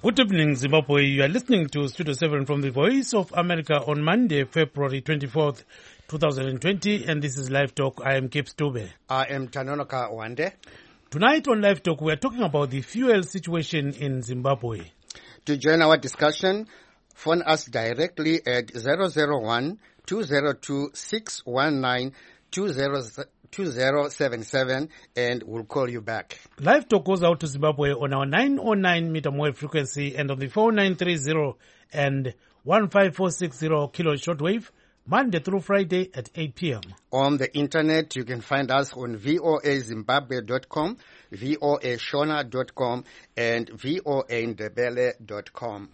Good evening, Zimbabwe. You are listening to Studio 7 from the Voice of America on Monday, February 24th, 2020, and this is Live Talk. I am Kip Stube. I am Tanonoka Wande. Tonight on Live Talk, we are talking about the fuel situation in Zimbabwe. To join our discussion, phone us directly at 001-202-619-2077 and we'll call you back. Live Talk goes out to Zimbabwe on our 909 meter wave frequency and on the 4930 and 15460 kilo shortwave, Monday through Friday at 8 p.m. On the internet, you can find us on voazimbabwe.com, voashona.com, and voandebele.com.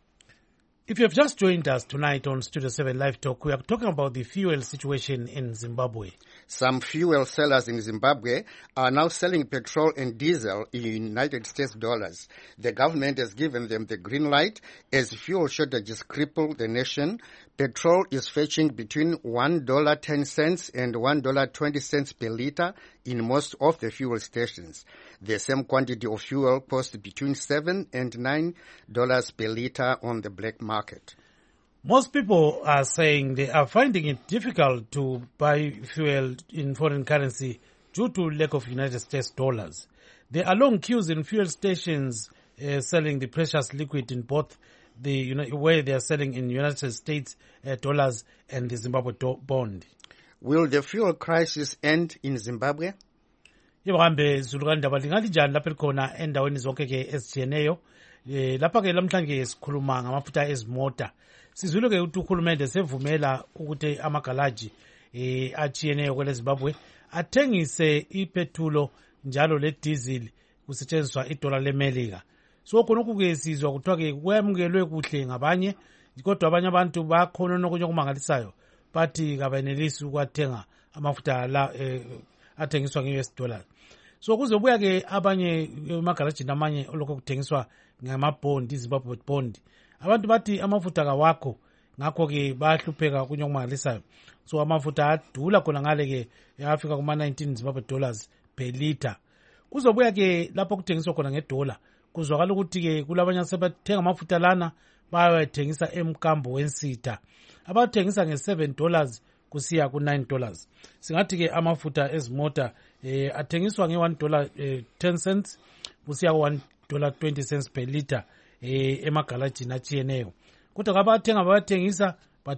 If you have just joined us tonight on Studio 7 Live Talk, we are talking about the fuel situation in Zimbabwe. Some fuel sellers in Zimbabwe are now selling petrol and diesel in United States dollars. The government has given them the green light as fuel shortages cripple the nation. Petrol is fetching between $1.10 and $1.20 per liter in most of the fuel stations. The same quantity of fuel costs between $7 and $9 per liter on the black market. Most people are saying they are finding it difficult to buy fuel in foreign currency due to lack of United States dollars. There are long queues in fuel stations selling the precious liquid in both the where they are selling in United States dollars and the Zimbabwe bond. Will the fuel crisis end in Zimbabwe? Yebambe zulukandaba lingalijani lapha likhona endaweni zonke ke ezitshiyeneyo lapha ke lamhlanje sikhuluma ngamafutha ezimota. Sizwile ke ukuthi uhulumende sevumela ukuthi amagalaji atshiyeneyo kwele Zimbabwe athengise ipetrol njalo le diesel kusetshenziswa iDollar leMelika. So khonokho ke sizwa kuthiwa ke kwemukelwe kuhle ngabanye kodwa abanye abantu bakhona nokunye okumangalisayo bathi kabenelisi ukwathenga amafutha la athengiswa nge-US dollar. So kuzobuya ke abanye emagarajini amanye olokho kuthengiswa ngamabond, iZimbabwe bond. Abantu bathi amafutha kawakho ngakho ke bayahlupheka kunye okumangalisayo. So amafutha adula khona ngale ke yafika kuma 19 Zimbabwe dollars per liter. Kuzobuya ke lapho kuthengiswa khona ngedollar. Kuzwakala ukuthi ke kulabanye asebathenga amafutha lana bayathengisa emkambo wensitha. Abathengisa nge$7 kusiya ku$9. Singathi ke amafutha ezimota athengiswa nge$1.10 kusiya ku$1.20 per liter emagalajini atshiyeneyo. Kodwa abathenga bathengisa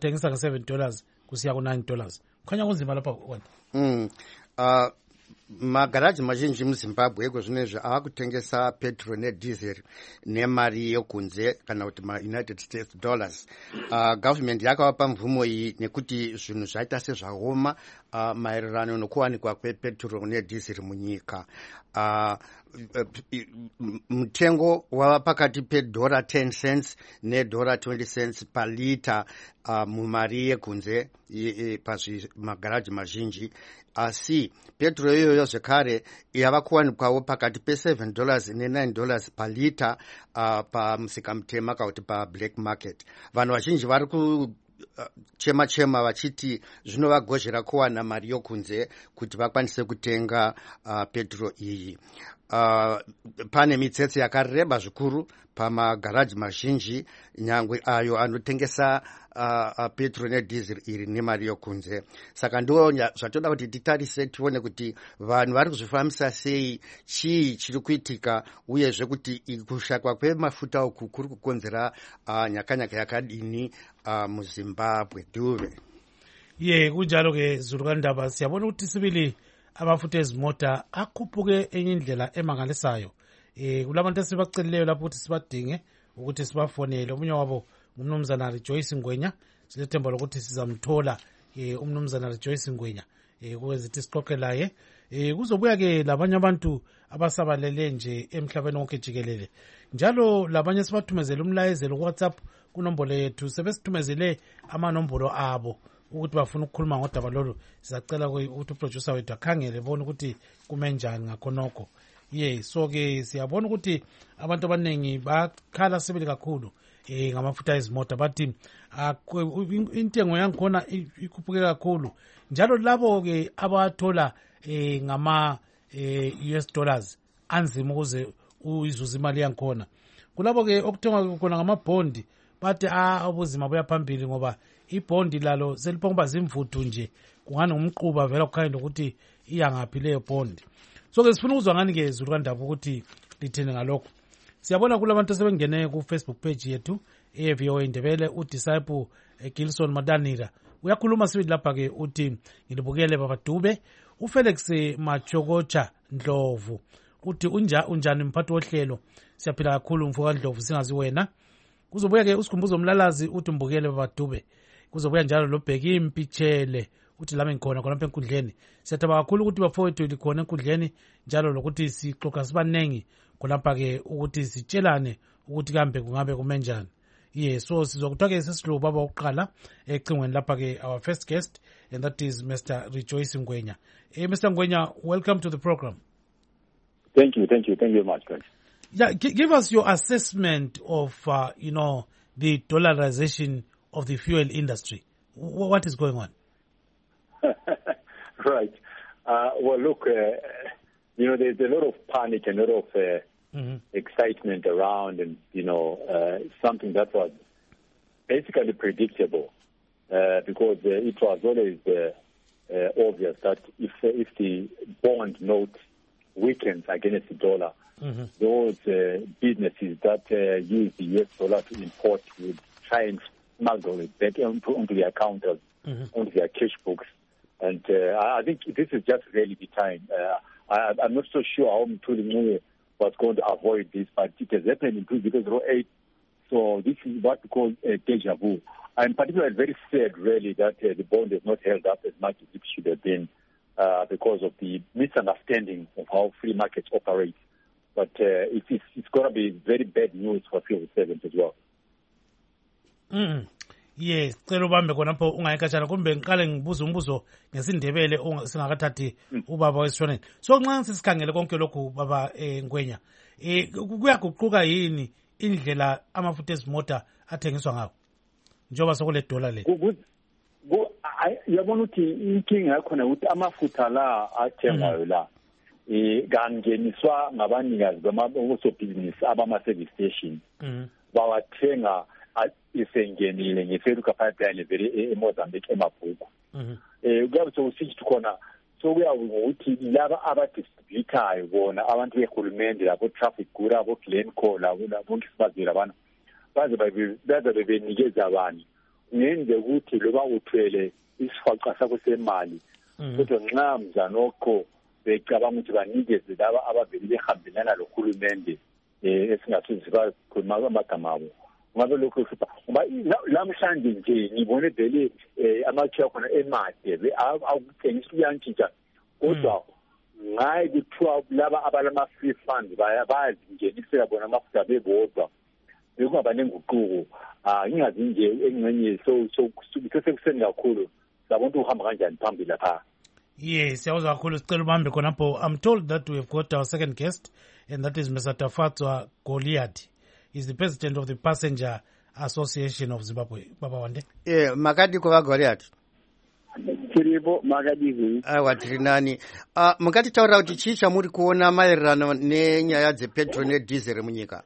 nge$7 kusiya ku$9. Kukhanya kunzima lapha kwona. Magaraji mazhinji muZimbabwe kwezvinezvi akutengesa petrol nediesel nemari yekunze kana kuti United States dollars. Government yakavapa mvumo iyi nekuti zvinhu zvaita sezvaoma maererano nokuwanikwa kwepetrol nediesel munyika. Mutengo wava pakati $10 ne$20 per liter mumari yekunze pazvimagaraji mazhinji. Asi petrol iyoyo zvekare yava kuwanikwawo pakati $7 ne$9 per liter pamusika mutema kana kuti pablack market. Vanhu vazhinji vari kuchema vachiti zvinovagozhera kuwana mari yokunze kuti vakwanise kutenga petrol iyi. Pane mitsetse yakareba zvikuru pamagaraji mazhinji nyangwe ayo anotengesa petrol nediesel iri nemari yokunze. Saka ndo zvatoda kuti titarise tione kuti vanhu vari kuzvifambisa sei, chii chiri kuitika uyezve kuti kushakwa kwemafuta uku kuri kukonzera nyakanyaka yakadini muZimbabwe. Duve kunjalo ke zulukandaba siyabona ukuthi sibili amafutha ezimota akhuphuke enye indlela emangalisayo. Kulabantu esibaceleleyo lapho ukuthi sibadinge ukuthi sibafonele. Omunye wabo ngumnumzana Rejoice Ngwenya. Silethemba lokuthi sizamthola umnumzana Rejoice Ngwenya ukuzithi siqoqe laye. Kuzobuya ke labanye abantu abasabalele nje emhlabeni wonke jikelele. Njalo labanye sibathumezele umlayezelo ku WhatsApp kunombolo yethu. Sebesithumezele amanombolo abo ukuthi bafuna ukukhuluma ngodaba lolu. Sizacela ukuthi uproducer wethu akhangele bona ukuthi kumenjani ngakhonokho. So ke siyabona ukuthi abantu abaningi bakhala sibili kakhulu ngamafutha ezimota bathi intengo yangikhona ikhuphuke kakhulu. Njalo labo ke abathola ngama US dollars anzima ukuze uyizuza imali yangikhona. kulapho ke okuthengwa khona ngamabhondi bathi ubuzima buya phambili ngoba ibhondi lalo seliphonga zimvuthu nje kungani ngumquba vela kukhanya ukuthi iyangaphi leyo bhondi. So ke sifuna ukuzwa ngani ke Zulu kaNdaba ukuthi lithini ngalokho. Siyabona kulabantu sebengene ku Facebook page yethu eVOA Indebele uDisciple Gilson Madanira uyakhuluma sibili lapha ke uthi ngilibukele baba Dube. uFelix Machokocha Ndlovu uthi unjani mphathi wohlelo, siyaphila kakhulu mfoka Ndlovu singazi wena. Kuzobuya ke usikhumbuzo umlalazi uthi mbukele baba Dube. Kuzobuya njalo lo Bheki Impitshele uthi lami ngikhona khona lapha enkundleni. Siyathaba kakhulu ukuthi bafowethu likhona enkundleni njalo lokuthi sixoxa sibanengi khonapha ke ukuthi sitshelane ukuthi kambe kungabe kumenjani. Yes, so sizokuthiwa ke sesilo baba oqala ecingweni lapha ke our first guest, and that is Mr. Rejoice Ngwenya. Mr. Ngwenya, welcome to the program. Thank you very much, guys. Yeah, give us your assessment of the dollarization of the fuel industry. What is going on? Right. Well, look, there's a lot of panic and a lot of excitement around, and something that was basically predictable, because it was always obvious that if the bond note weakens against the dollar, those businesses that use the US dollar to import would try and smuggle it back onto their counters, onto their cash books. And I think this is just really the time. I'm not so sure how Mthuli was going to avoid this, but it has happened in 2008. So this is what we call a deja vu. I'm particularly very sad, really, that the bond has not held up as much as it should have been because of the misunderstanding of how free markets operate. But it's going to be very bad news for civil servants as well. Yes, cela ubambe khonapho ungayikatshana kumbe ngiqale ngibuza umbuzo ngesindebele singakathathi ubaba wesishoneni. So nxa sisikhangele konke lokhu baba Ngwenya, kuyaguquka yini indlela amafutha ezimota athengiswa ngawo njengoba sokule dollar le? Yabona ukuthi inkinga yakhona ukuthi amafutha la athengwayo la kangeniswa ngabanikazi bamasobhizinisi abama-service station, bawathenga isengenile ngeFeruka pipeline vele eMozambique eMabhuku. Kuyabe sokusithi khona sokuya ngokuthi laba abadistributayo bona abantu behulumende labo traffic gura abo Glencore labo bonke sibazile abantu baze benikeza abantu ngenze ukuthi loba uthwele isifaqa sakho semali kodwa nxa mzanokho becabanga ukuthi banikeze laba abaveli behambelana lohulumende esingathi sibakhuluma amagama abo. Ngabe lokho lamhlanje nje ngibone vele amakhiwa khona emade awuthengisa uyantshintsha, kodwa ngaye kuthiwa laba abalama-free fund bayazingenisela bona amafutha bebodwa bekungaba nenguquko. Ngingazi nje engxenye sekuseni kakhulu sabona ukuthi uhamba kanjani phambili lapha. Yes, siyawuzwa kakhulu sicela ubambe khonapho. I'm told that we have got our second guest, and that is Mr. Tafatswa Goliath. He's the president of the Passenger Association of Zimbabwe. Baba Wande. Makadi kwa Goliath. Tiribo makadi. Tiri nani. Mukati taura kuti chii chamuri kuona maererano nenyaya dzepetrol nedhizeri munyika?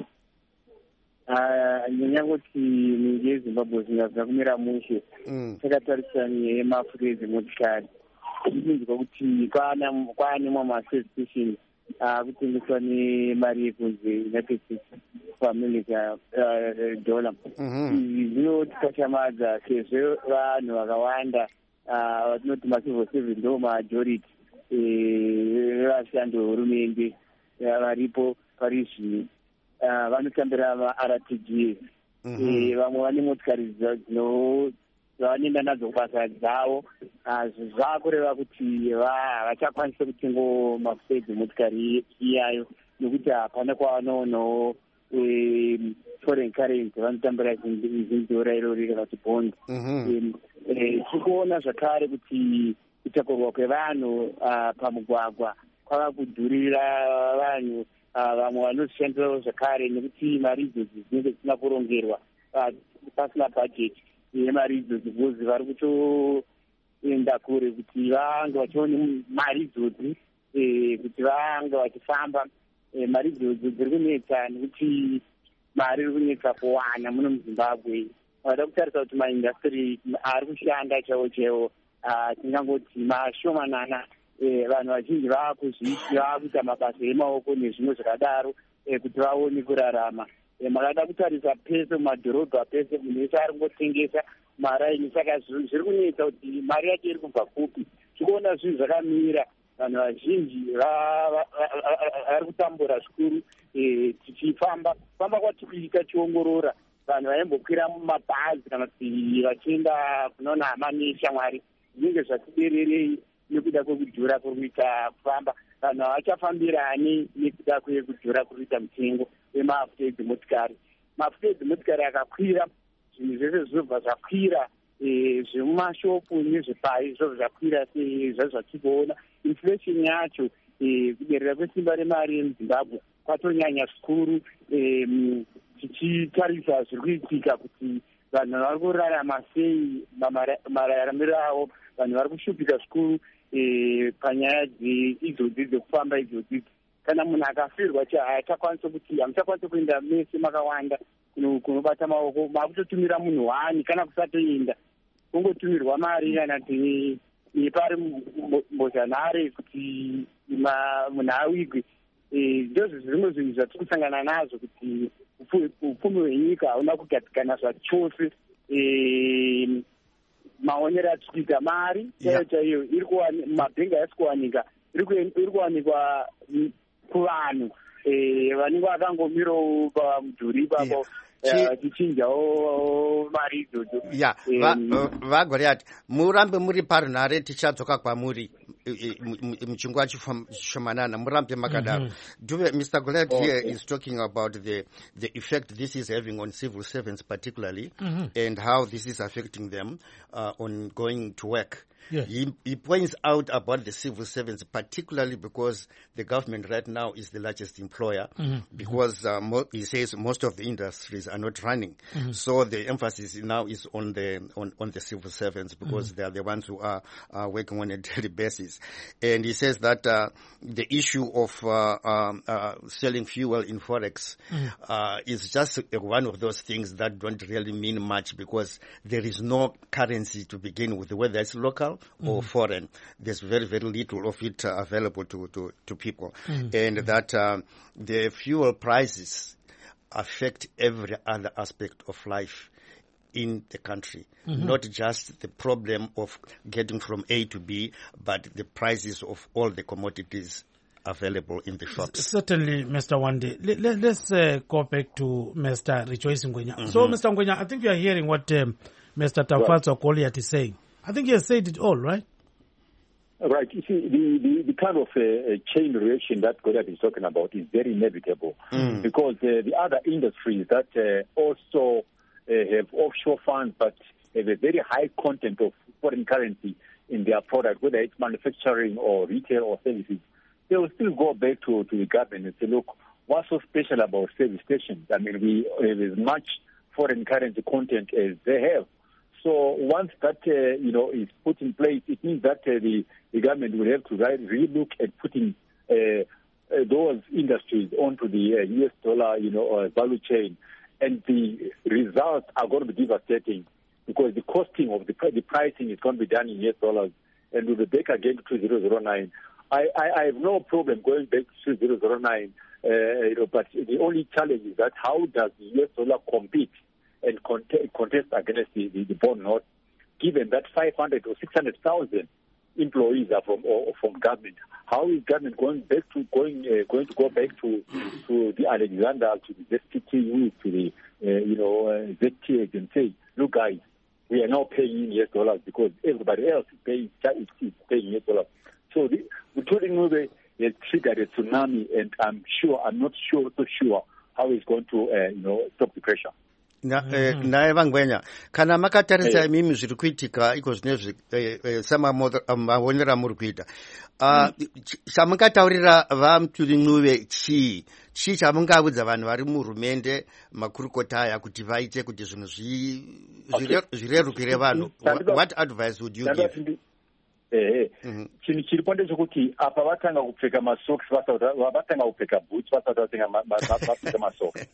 Nyanya kuti nyika yeZimbabwe zvingaza kumira mushe. Takatarisana yemafuta ezimotikari. Zvinzwa kuti kwaane mama-service station kutengeswa nemari yekunze United States of America dollar. Zvinotikashamadza sezvo vanhu vakawanda vatinoti macivil servant ndo majority vevashandi vehurumende varipo pari zvino vanotambira ma-RTGS. Vamwe vane motikari dzavanoenda nadzo kubasa dzavo. Zvakureva kuti havachakwanisa kutenga mafuta edzimotikari iyayo nekuti hapana kwavanoonawo foreign currency vanotambira zinzora irori kana kuti bond. Tikuona zvakare kuti kutakurwa kwevanhu pamugwagwa kwava kudhurira vanhu. Vamwe vanozvishandirawo zvakare nekuti mari idzodzi dzinenge dzisina kurongerwa pasina bhajeti yemari idzodzi, because vari kutoenda kure kuti vange vachiona mari idzodzi kuti vange vachifamba. Mari idzodzi dziri kunetsa nekuti mari iri kunetsa kuwana muno muZimbabwe. Vada kutarisa kuti maindastry ari kushanda chaiwo tingangoti mashomanana. Vanhu vazhinji vakuita mabasa emaoko nezvimwe zvakadaro kuti vaone kurarama. Makada kutarisa pese mumadhorobha pese munhu wese ari kungotengesa maraini, saka zviri kunetsa kuti mari yacho iri kubva kupi. Tikuona zvinhu zvakamira, vanhu vazhinji vari kutambura zvikuru. Tichifamba kwatiri kuita tichiongorora, vanhu vaimbokwira mumabhazi kana kuti vachienda kunoona hama neshamwari, zvinenge zvatibererei nekuda kwekudhura kuri kuita kufamba. Vanhu havachafambirani nekuda kwekudhura kuri kuita mutengo wemafuta edzimotikari. Mafuta edzimotikari akakwira, zvinhu zvese zvinobva zvakwira, zvemumashopu nezvepai zvobva zvakwira sezvazvatikuona. Inflation yacho, kuderera kwesimba remari yemuZimbabwe kwatonyanya zvikuru. Tichitarisa zviri kuitika kuti vanhu vari kurarama sei, mararamiro avo, vanhu vari kushupika zvikuru panyaya idzodzi dzekufamba idzodzi. Kana munhu akafirwa hamuchakwanisa kuenda mese makawanda kunobata maoko, makutotumira munhu wani kana kusatoenda, kungotumirwa mari kana kuti nepari mbozhanhare kuti munhu awigwe. Ndozvo zvimwe zvinhu zvatiri kusangana nazvo kuti upfumi hwenyika hauna kugadzikana zvachose. Maonero atiri kuita mari chaiyo mabhengi haisi kuwanika, iri kuwanikwa kuvanhu vanenge vakangomirawo pamudhuri ipapo tichinjawo mari idzodzo. Vagoriati, murambe muri parunhare, tichadzoka kwamuri muchinguva chishomanana, murambe makadaro. Mr. Goliath here is talking about the effect this is having on civil servants particularly, and how this is affecting them on going to work. Yes. He points out about the civil servants, particularly because the government right now is the largest employer, because he says most of the industries are not running. So the emphasis now is on the civil servants, because they are the ones who are working on a daily basis. And he says that the issue of selling fuel in Forex is just one of those things that don't really mean much, because there is no currency to begin with, whether it's local or foreign. There's very, very little of it available to people. And that the fuel prices affect every other aspect of life in the country, not just the problem of getting from A to B, but the prices of all the commodities available in the shops. Certainly, Mr. Wande. Let's go back to Mr. Rejoice Ngwenya. So, Mr. Ngwenya, I think you are hearing what Mr. Tafatso Goliath is saying. I think he has said it all, right? Right. You see, the kind of chain reaction that Goliath is talking about is very inevitable, because the other industries that also have offshore funds but have a very high content of foreign currency in their product, whether it's manufacturing or retail or services, they will still go back to the government and say, look, what's so special about service stations? I mean, we have as much foreign currency content as they have. So once that is put in place, it means that the government will have to relook at putting those industries onto the US dollar value chain, and the results are going to be devastating, because the costing of the pricing is going to be done in US dollars, and we'll be back again to 2009. I have no problem going back to 2009, but the only challenge is that how does the US dollar compete and contest against the bond note, given that 500 or 600,000 employees are from government? How is government going to go back to the Alexander, to the ZTU, to the ZTX, and say, look guys, we are now paying in US dollars because everybody else is paying US dollars. So Muturi Ngube has triggered a tsunami, and I'm not so sure how it's going to stop the pressure. Naye Vangwenya, kana makatarisa mimi zviri kuitika iko zvinezvi samaonera muri kuita, chamungataurira vaMuturi Ngube chii chamungaudza vanhu vari muhurumende, makurukota aya, kuti vaite kuti zvinhu zvirerukire vanhu? What advice would you give? chinhu chiripo ndechekuti apa vatanga kupfeka masocks vatanga kupfeka boots vasati vapfeka masocks.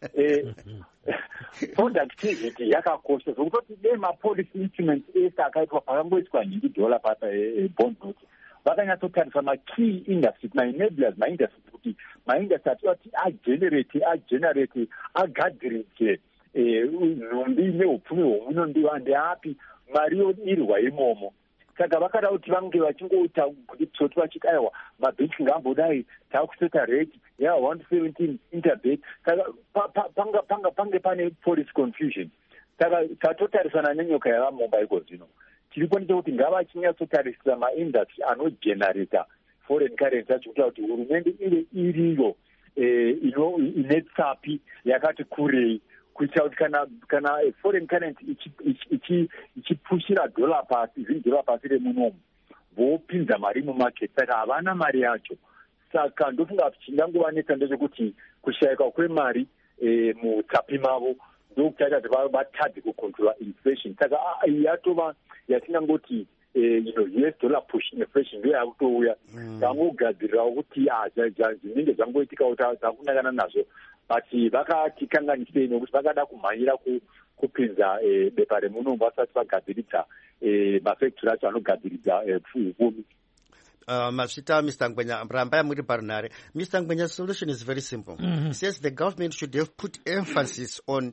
Productivity yakakosha zvokutoti dei mapolicy instruments ese akaitwa pakangoiswa $90 pata bond note vakanyatsotarisa makey industry maenablers maindustry kuti maindustry atinoti agenerate agadzirike nhumbi neupfumi hwomuno ndeapi mari yodirwa imomo. Saka vakada kuti vange vachingoita kuti tsoti vachiti aiwa mabhenki ngambodai takuseta rate 117 interbet. Saka pange pane policy confusion. Saka tatotarisana nenyoka yavamomba iko zvino tiripo ndechekuti ngavachinyatsotariisa maindustry anogenerata foreign currency acho kuita kuti hurumende ive iriyo ine tsapi yakati kurei kuitira kuti kana foreign currency ichipushira dollar pasi $1 pasi remunomu vopinza mari mumarket. Saka havana mari yacho. Saka ndofunga chingangovanetsa ndechekuti kushayika kwemari mutsapi mavo ndokuchaita kuti vatadze kucontrola inflation. Saka yatova yatingangoti US dollar push inflation ndo yakutouya vangogadzirirawo kuti zvinenge zvangoitika kuti takunangana nazvo but vakatikanganisei nokuti vakada kumhanyira kupinza bepa remunomu vasati vagadziridza mafactory acho anogadziridza upfumi. Masvita Mr. Ngwenya, Mramba muri parunare. Mr. Ngwenya's solution is very simple. He says the government should have put emphasis on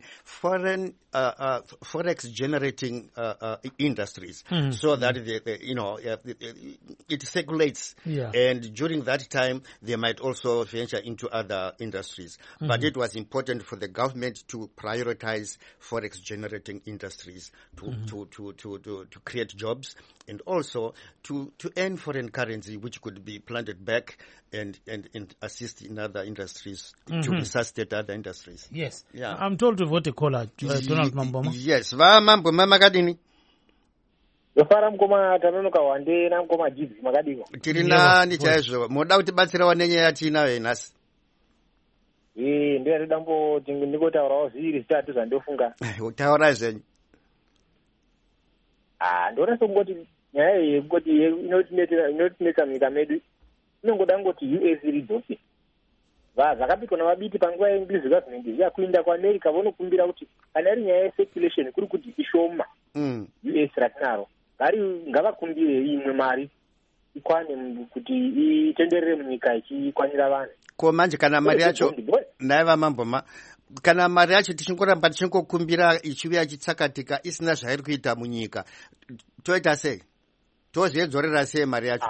forex generating industries so that it circulates. Yeah. And during that time, they might also venture into other industries. But it was important for the government to prioritize forex generating industries to create jobs and also to earn foreign currency, which could be planted back and assist in other industries to resuscitate other industries. Yes. Yeah. I'm told to vote a caller, Donald Mamboma. Yes. Va Mamboma makadini. Yofara mkoma tanonoka wande na mkoma jizi makadini. Tirina ni chaizvo. Moda utibatsira wanenye yatina wenasi. Ndiye redambo ndikotaurawo zviri zitatu zvandofunga. Utaura zvenyu. Ndona songoti nyaya yekoti inotinetsa munyika medu inongoda ngoti US ridzoke. Zvakapikwa navabiti panguva yeInglish government yakuinda kuAmerica vonokumbira kuti kana iri nyaya yecirculation kuri kuti ishoma US ratinaro ngavakumbire imwe mari ikwane kuti itenderere munyika ichikwanira vanhu. Ko manje kana mari yacho naiva Mamboma kana mari yacho tichingoramba tichingokumbira ichiuya chitsakatika isina zvairi kuita munyika toita sei? Tozviedzorera sei mari yacho?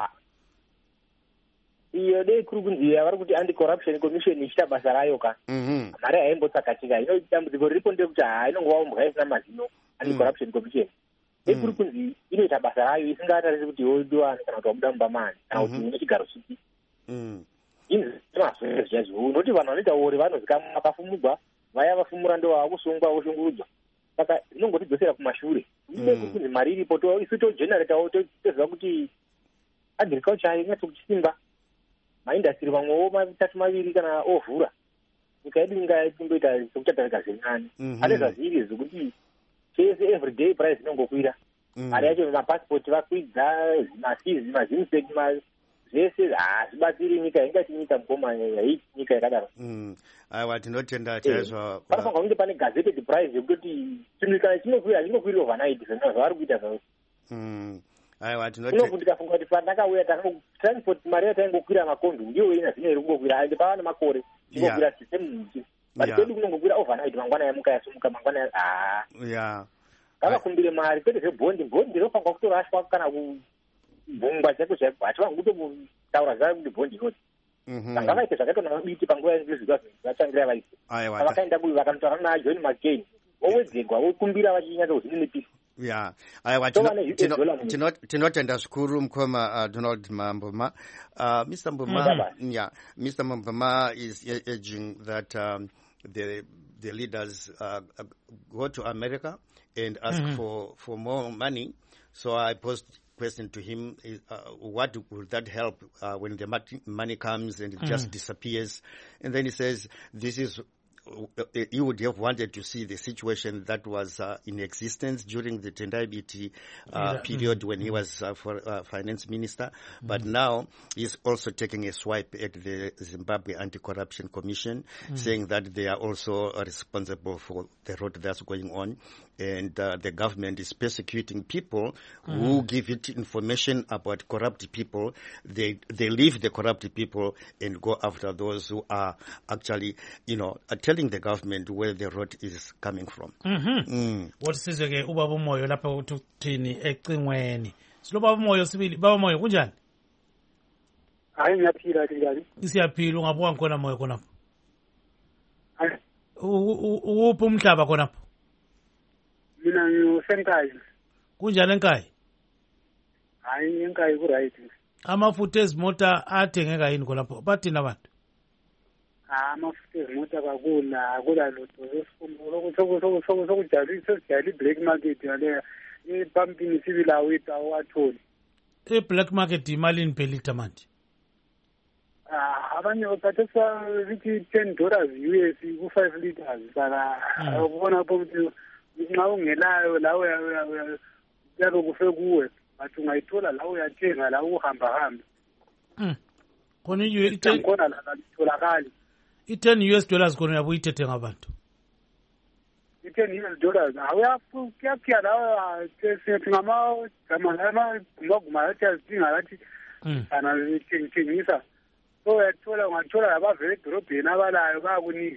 Iyo dei kuri kunzi vari kuti anti-corruption commission ichita basa rayo ka mari haimbotsakatika. Ino dambudziko riripo ndekuti inongova mbwa isina mazino anti-corruption commission. Dei kuri kunzi inoita basa rayo isingatarisi kuti yoidiwani kana kuti wabuda mubamani kana kuti une chigaro chipi. Unoti vanhu vanoita ori vanozikamwa vakafumugwa vaya vafumura ndo vakusungwa voshungurudzwa. Saka inongotidzosera kumashure. Dei kuri kunzi mari iripo isu togeneratawo toziva kuti agriculture ingatsokuchisimba maindastry vamwewo matatu maviri kana ovhura nyika yedu inga ichimboita sekuchatarika zvenyani ane zvazviri zvekuti chese everyday price inongokwira mari yacho mapasipoti vakwidza mafizi mazimsek zvese hazvibatsiri nyika ingati nyika mukoma yaiti nyika yakadaro. Aiwa tinotenda chaizvo. Panofanirwa kunge pane gazetted price yekuti chinhu kana chinokwira overnight zvavari kuita zvavo. Aiwa tinoti tikafunga kuti pandakauya transport mari yataingokwira makondu ndiyo ina zvino iri kungokwira ande pava nemakore ingokwira system but pedu kunongokwira overnight mangwana yamuka yasumuka mangwana ngavakumbire mari kwete zvebhondi rinofanirwa kutorashwa kana kubvungwa chaiko chaiko hachivangu kutotaura zvavo kuti bhondi inoti ngavaite zvakaitwa navabiti panguva vachangira vaisi vakaenda kuvi vakanotaura naJohn McCain owedzegwa vokumbira vachinyatsozinipisa. Yeah, tinotenda zvikuru mukoma Donald Mamboma. Mr. Mamboma is urging that the leaders go to America and ask for more money. So I posed question to him: what will that help when the money comes and it just disappears? And then he says, "This is he would have wanted to see the situation that was in existence during the Tendai Biti period when he was finance minister. But now he's also taking a swipe at the Zimbabwe Anti-Corruption Commission, saying that they are also responsible for the road that's going on. And the government is persecuting people who give it information about corrupt people. They leave the corrupt people and go after those who are actually, telling the government where the road is coming from. What is ke ubaba umoyo lapha uthini ecingweni. Silo baba umoyo sibili, baba umoyo kunjani? Hayi ngiyaphila njani? Isiyaphila ungabuka khona moyo khonapho. Uphi umhlaba khonapho? Mina ngisenkayi. Kunjani enkayi? Hayi enkayi ku right. Amafutha ezimota athengeka yini khonapho? Bathina abantu? Amafutha ezimota akula lutho lesifundo sokujali black market yale ipumping sibila witha watholi. Black market imalini per liter manje? Abanye bathatha lithi $10 US ku 5 liters saka ubona ukuthi nxa ungelayo lawo yabe kufe kuwe bathi ungayithola lawo uyathenga lawo uhamba khona khona la litholakali $10 US khona uyabuyithethe ngabantu $10 awuyaphiya lawo sethi ngama yathi azinga yathi ana ngithengisa so ungathola labavele edorobheni abalayo bayakunika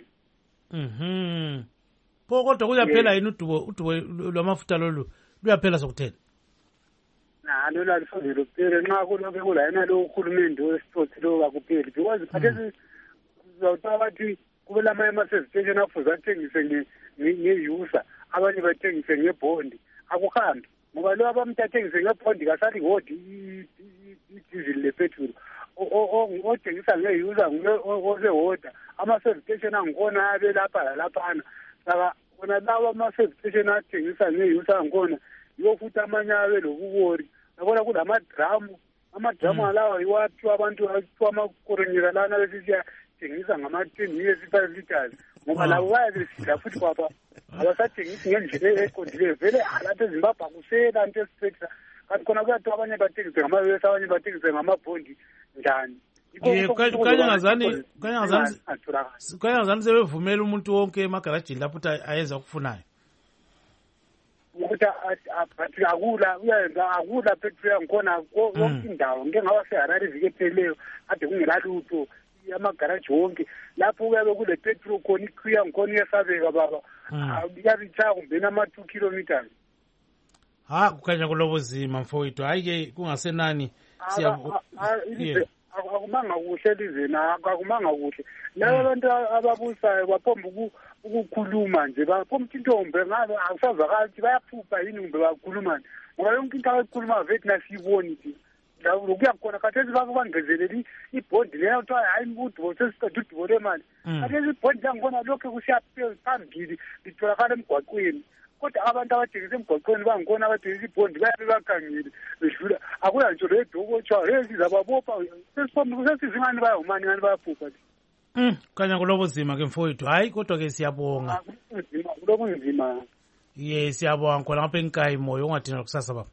pho kodwa kuyaphela yini udubo lwamafutha lolu luyaphela sokuthela lola lisoze luphele nxa kulokhu kulayena lo uhulumende wesithothi lo kakupheli because khathesi uzawuthola bathi kube lama-service station afuze athengise nge-user abanye bathengise ngebhondi akuhambi ngoba lo abamuntu athengise ngebhondi kasali hodi idizili lepetrol othengisa nge-user osehoda ama-service station angikhona abe lapha lalaphana saka wona lawa ama-service station athengisa nge-user angikhona yiwo futhi amanye abe lobuwori yabona kulamadramu alawa iwaphiwa abantu aphiwa amakoronyera lana besisiyathengisa ngama-10 years 5 liters ngoba labo bayabesidla futhi kwapha abasathengisi ngendlela eqondileyo vele lapha ezimbabwe akusela nto esipekisa kanti khona kuyathiwa abanye bathengise ngama-US abanye bathengise ngamabhondi njani kanyangazani sebevumela umuntu wonke emagarajini lapho ukuthi ayenza okufunayo ukuthi akula petrol yangikhona yonke indawo ngeke ngaba seharare iviki epheleyo kade kungela lutho amagaraji wonke lapho kuyabe kule petrol khona iqhiwu yangikhona iyesabeka baba iyabitshaya kumbeni ama-2 kilometers kukhanya kulobuzima mfowethu hayi-ke kungasenani akumanga kuhle elizweni akumanga kuhle labo abantu ababusayo baphomba ukukhuluma nje baphomba intombi ngabe akusazakali ukuthi bayaphupha yini kumbe bakhuluma nje ngoba yonke into abayikhuluma vethi nasiyiboni thi lokuyakhona khathesi bangezeleli ibhondi leyo kuthiwa hayi udubo sesiqeda udubo lemali khathesi ibhondi langikhona lokhu kusiya phambili litholakala emgwaqweni kodwa abantu abathengisa emgwaqweni bangikhona abathengisa ibhondi bayabe bakhangile bedlula akuya ntsho lo edoko kuthiwa hey sizababopha sesizingani bayawumani ngani bayaphupha kanya kulobuzima ke mfowethu hayi kodwa-ke siyabonga kulobunzima siyabonga khona ngapha enkayi moyo ungathina kusasa baba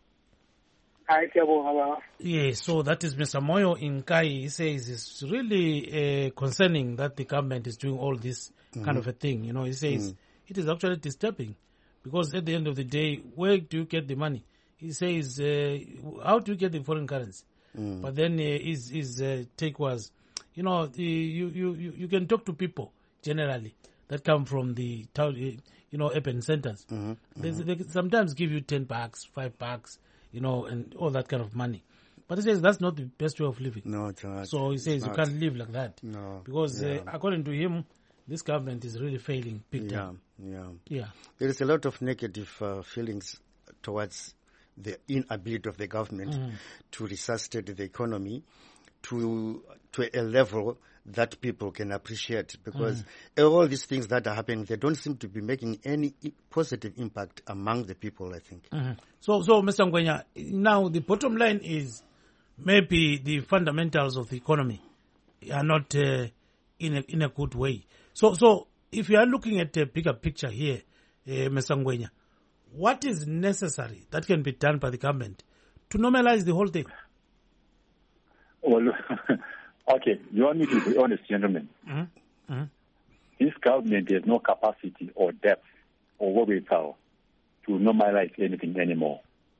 Yes, so that is Mr. Moyo in Kai. He says it's really concerning that the government is doing all this kind of a thing. He says it is actually disturbing because at the end of the day, where do you get the money? He says, how do you get the foreign currency? But then his take was, you can talk to people generally that come from the town, urban centers. They sometimes give you $10, $5. And all that kind of money. But he says that's not the best way of living. No, it's not. So he says you can't live like that. No. Because according to him, this government is really failing big time. Yeah. There is a lot of negative feelings towards the inability of the government to resuscitate the economy to a level that people can appreciate, because all these things that are happening, they don't seem to be making any positive impact among the people, I think. So Mr. Ngwenya, now the bottom line is maybe the fundamentals of the economy are not in a good way. So if you are looking at the bigger picture here, Mr. Ngwenya, what is necessary that can be done by the government to normalize the whole thing? Well, okay, you want me to be honest, gentlemen. Mm-hmm. Mm-hmm. This government has no capacity or depth or wherewithal to normalize anything anymore.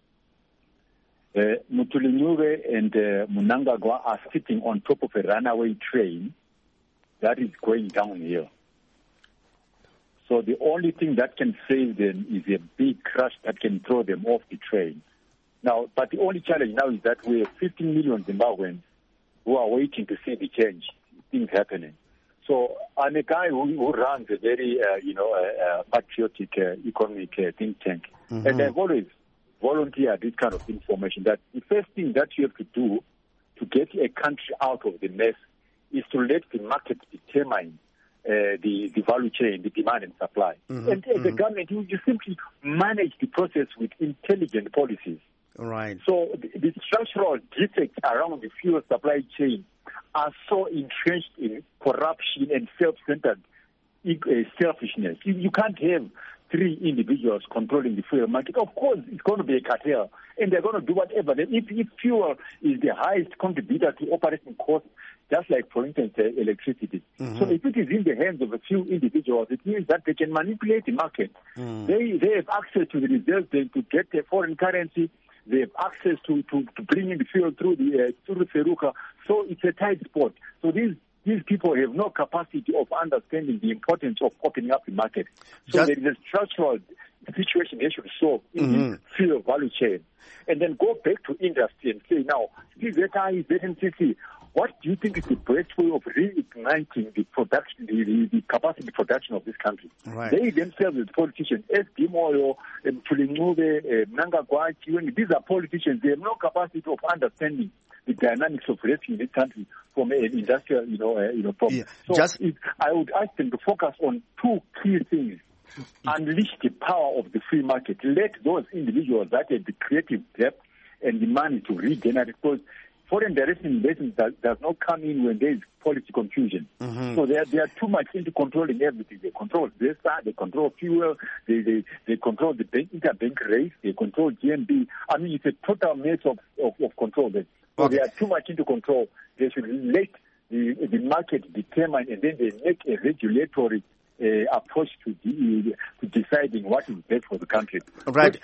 Mutulinyuve and Mnangagwa are sitting on top of a runaway train that is going downhill. So the only thing that can save them is a big crash that can throw them off the train. Now, but the only challenge now is that we have 15 million Zimbabweans who are waiting to see the change, things happening. So I'm a guy who runs a very, patriotic economic think tank. Mm-hmm. And I've always volunteered this kind of information, that the first thing that you have to do to get a country out of the mess is to let the market determine the value chain, the demand and supply. Mm-hmm. And the government, you simply manage the process with intelligent policies. Right. So the structural defects around the fuel supply chain are so entrenched in corruption and self-centered selfishness. You can't have three individuals controlling the fuel market. Of course, it's going to be a cartel, and they're going to do whatever. If fuel is the highest contributor to operating costs, just like, for instance, electricity. Mm-hmm. So if it is in the hands of a few individuals, it means that they can manipulate the market. Mm. They have access to the reserves to get the foreign currency. They have access to bring in the fuel through the Feruka. So it's a tight spot. So these people have no capacity of understanding the importance of opening up the market. So there is a structural situation they should solve in the fuel value chain. And then go back to industry and say, now, ZNCC, what do you think is the best way of reigniting the production, the capacity production of this country? Right. They themselves, as politicians, Moyo, Tulinuve, Mnangagwa, these are politicians. They have no capacity of understanding the dynamics of rescuing this country from an industrial, problem. Yeah. So I would ask them to focus on two key things. Unleash the power of the free market. Let those individuals that have the creative depth and the money to regenerate, because foreign direct investment does not come in when there is policy confusion. Mm-hmm. So they are too much into controlling everything. They control Vesta, they control fuel, they control the interbank rates, they control GMB. I mean, it's a total mess of control. So they are too much into control. They should let the market determine, and then they make a regulatory approach to deciding what is best for the country. Right.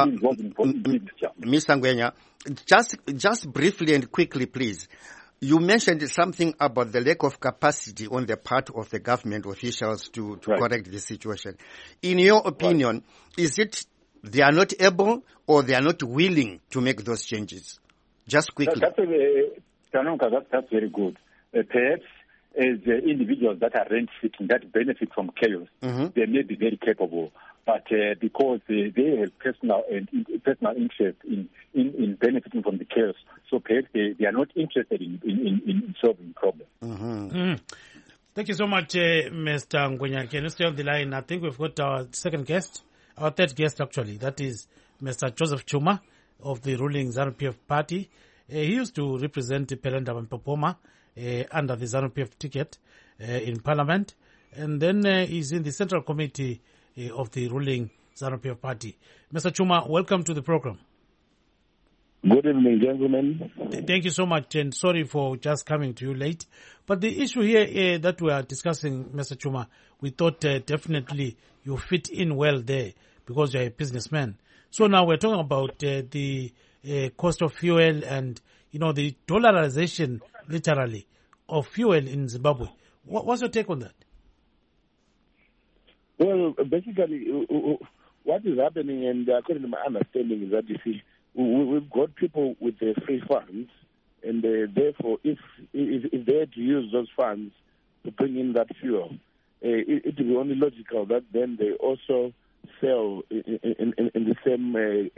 Mr. Ngwenya, just briefly and quickly, please. You mentioned something about the lack of capacity on the part of the government officials to correct the situation. In your opinion, is it they are not able or they are not willing to make those changes? Just quickly. That's very good. Perhaps as individuals that are rent-seeking, that benefit from chaos, they may be very capable. But because they have personal interest in benefiting from the chaos, so perhaps they are not interested in solving problems. Mm-hmm. Mm. Thank you so much, Mr. Ngwenya. Can you stay on the line? I think we've got our third guest, actually. That is Mr. Joseph Chuma of the ruling ZANU-PF party. He used to represent Pelenda Mpopoma under the ZANU-PF ticket in Parliament. And then he's in the Central Committee of the ruling ZANU-PF party. Mr. Chuma, welcome to the program. Good evening, gentlemen. Thank you so much, and sorry for just coming to you late. But the issue here that we are discussing, Mr. Chuma, we thought definitely you fit in well there because you're a businessman. So now we're talking about the cost of fuel and, the dollarization, literally, of fuel in Zimbabwe. What's your take on that? Well, basically, what is happening, and according to my understanding, is that, you see, we've got people with free funds, and therefore, if they had to use those funds to bring in that fuel, it would be only logical that then they also sell in the same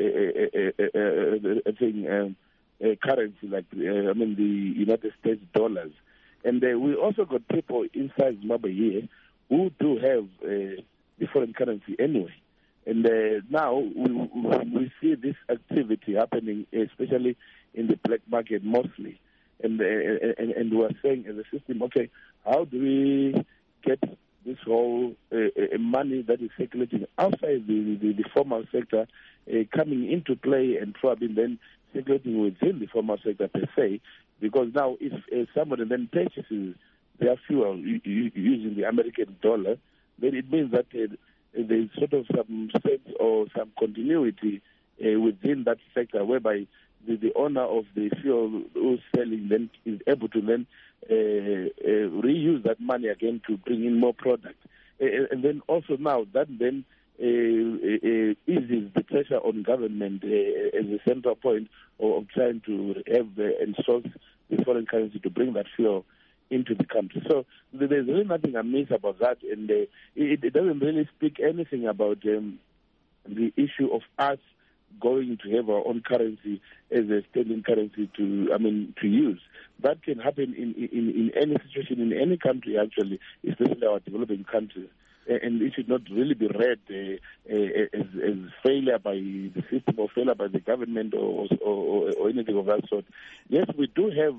currency, like the United States dollars. And we also got people inside Zimbabwe here who do have the foreign currency anyway. And now we see this activity happening, especially in the black market and we are saying as a system, okay, how do we get this whole money that is circulating outside the formal sector coming into play and probably then circulating within the formal sector per se, because now if somebody then purchases their fuel using the American dollar, then it means that there's sort of some sense or some continuity within that sector, whereby the owner of the fuel who's selling then is able to then reuse that money again to bring in more product. And then also now that then eases the pressure on government as a central point of trying to have and source the foreign currency to bring that fuel into the country. So there's really nothing amiss about that, and it doesn't really speak anything about the issue of us going to have our own currency as a standing currency to use. That can happen in any situation in any country, actually, especially our developing countries. And it should not really be read as failure by the system or failure by the government or anything of that sort. Yes, we do have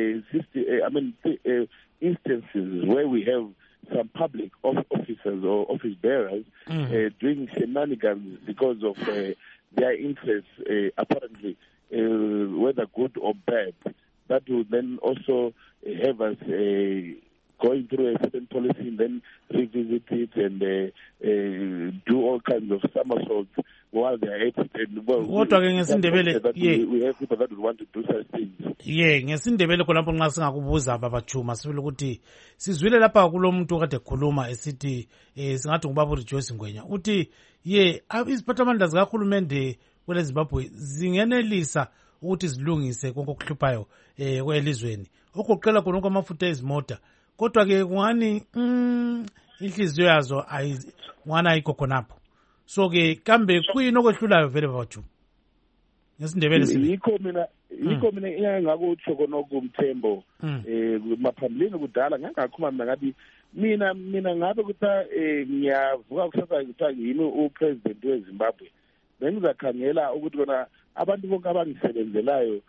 instances where we have some public officers or office bearers doing shenanigans because of their interests, apparently, whether good or bad. That will then also have us going through a certain policy and then revisit it and do all kinds of somersaults while they are at it. And we have people that would want to do such things. ngesindebele khonapho nxa singakubuza babajuma sibili ukuthi sizwile lapha kulomuntu kade khuluma esithi singathi ngubaba uRejoice Ngwenya uthi iziphathamandla zikahulumende kwele Zimbabwe zingenelisa ukuthi zilungise konke okuhluphayo kwelizweni okuqela khona kwamafutha ezimota kodwa ke kungani inhliziyo yazo ngwana ayikho khonapho so ke kambe kuyini okwehlulayo vele babajuma ngesindebele yikho mina engakutsho konokumthembo maphambilini kudala ngangakhuluma ngathi mina ngabe kuthiwa ngiyavuka kusasa kuthiwa yimi upresident weZimbabwe bengizakhangela ukuthi kona abantu bonke abangisebenzelayo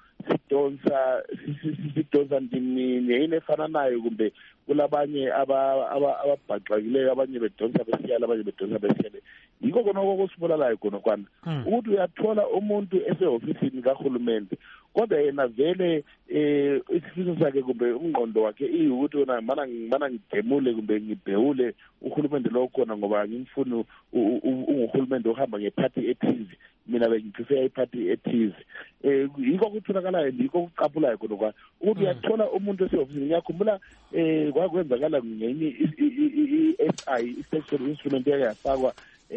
sidonsa ndimini yini efananayo kumbe kulabanye ababhaxakileyo abanye bedonsa besiyala abanye bedonsa besiyale yiko kona okusibulalayo khona kwana ukuthi uyathola umuntu esehofisini kahulumende kodwa yena vele isifiso sakhe kumbe umngqondo wakhe ukuthi wona mana ngidemule kumbe ngibhewule uhulumende lo khona ngoba ngimfuna uhulumende ohamba ngephathi ethize mina bengiprefer iphathi ethize yiko kutholakalayo yiko kuqapulayo khona kwa ukuthi uyathola umuntu esehofisini ngiyakhumbula kwakwenzakala ngenye i-SI i-Special Instrument yafakwa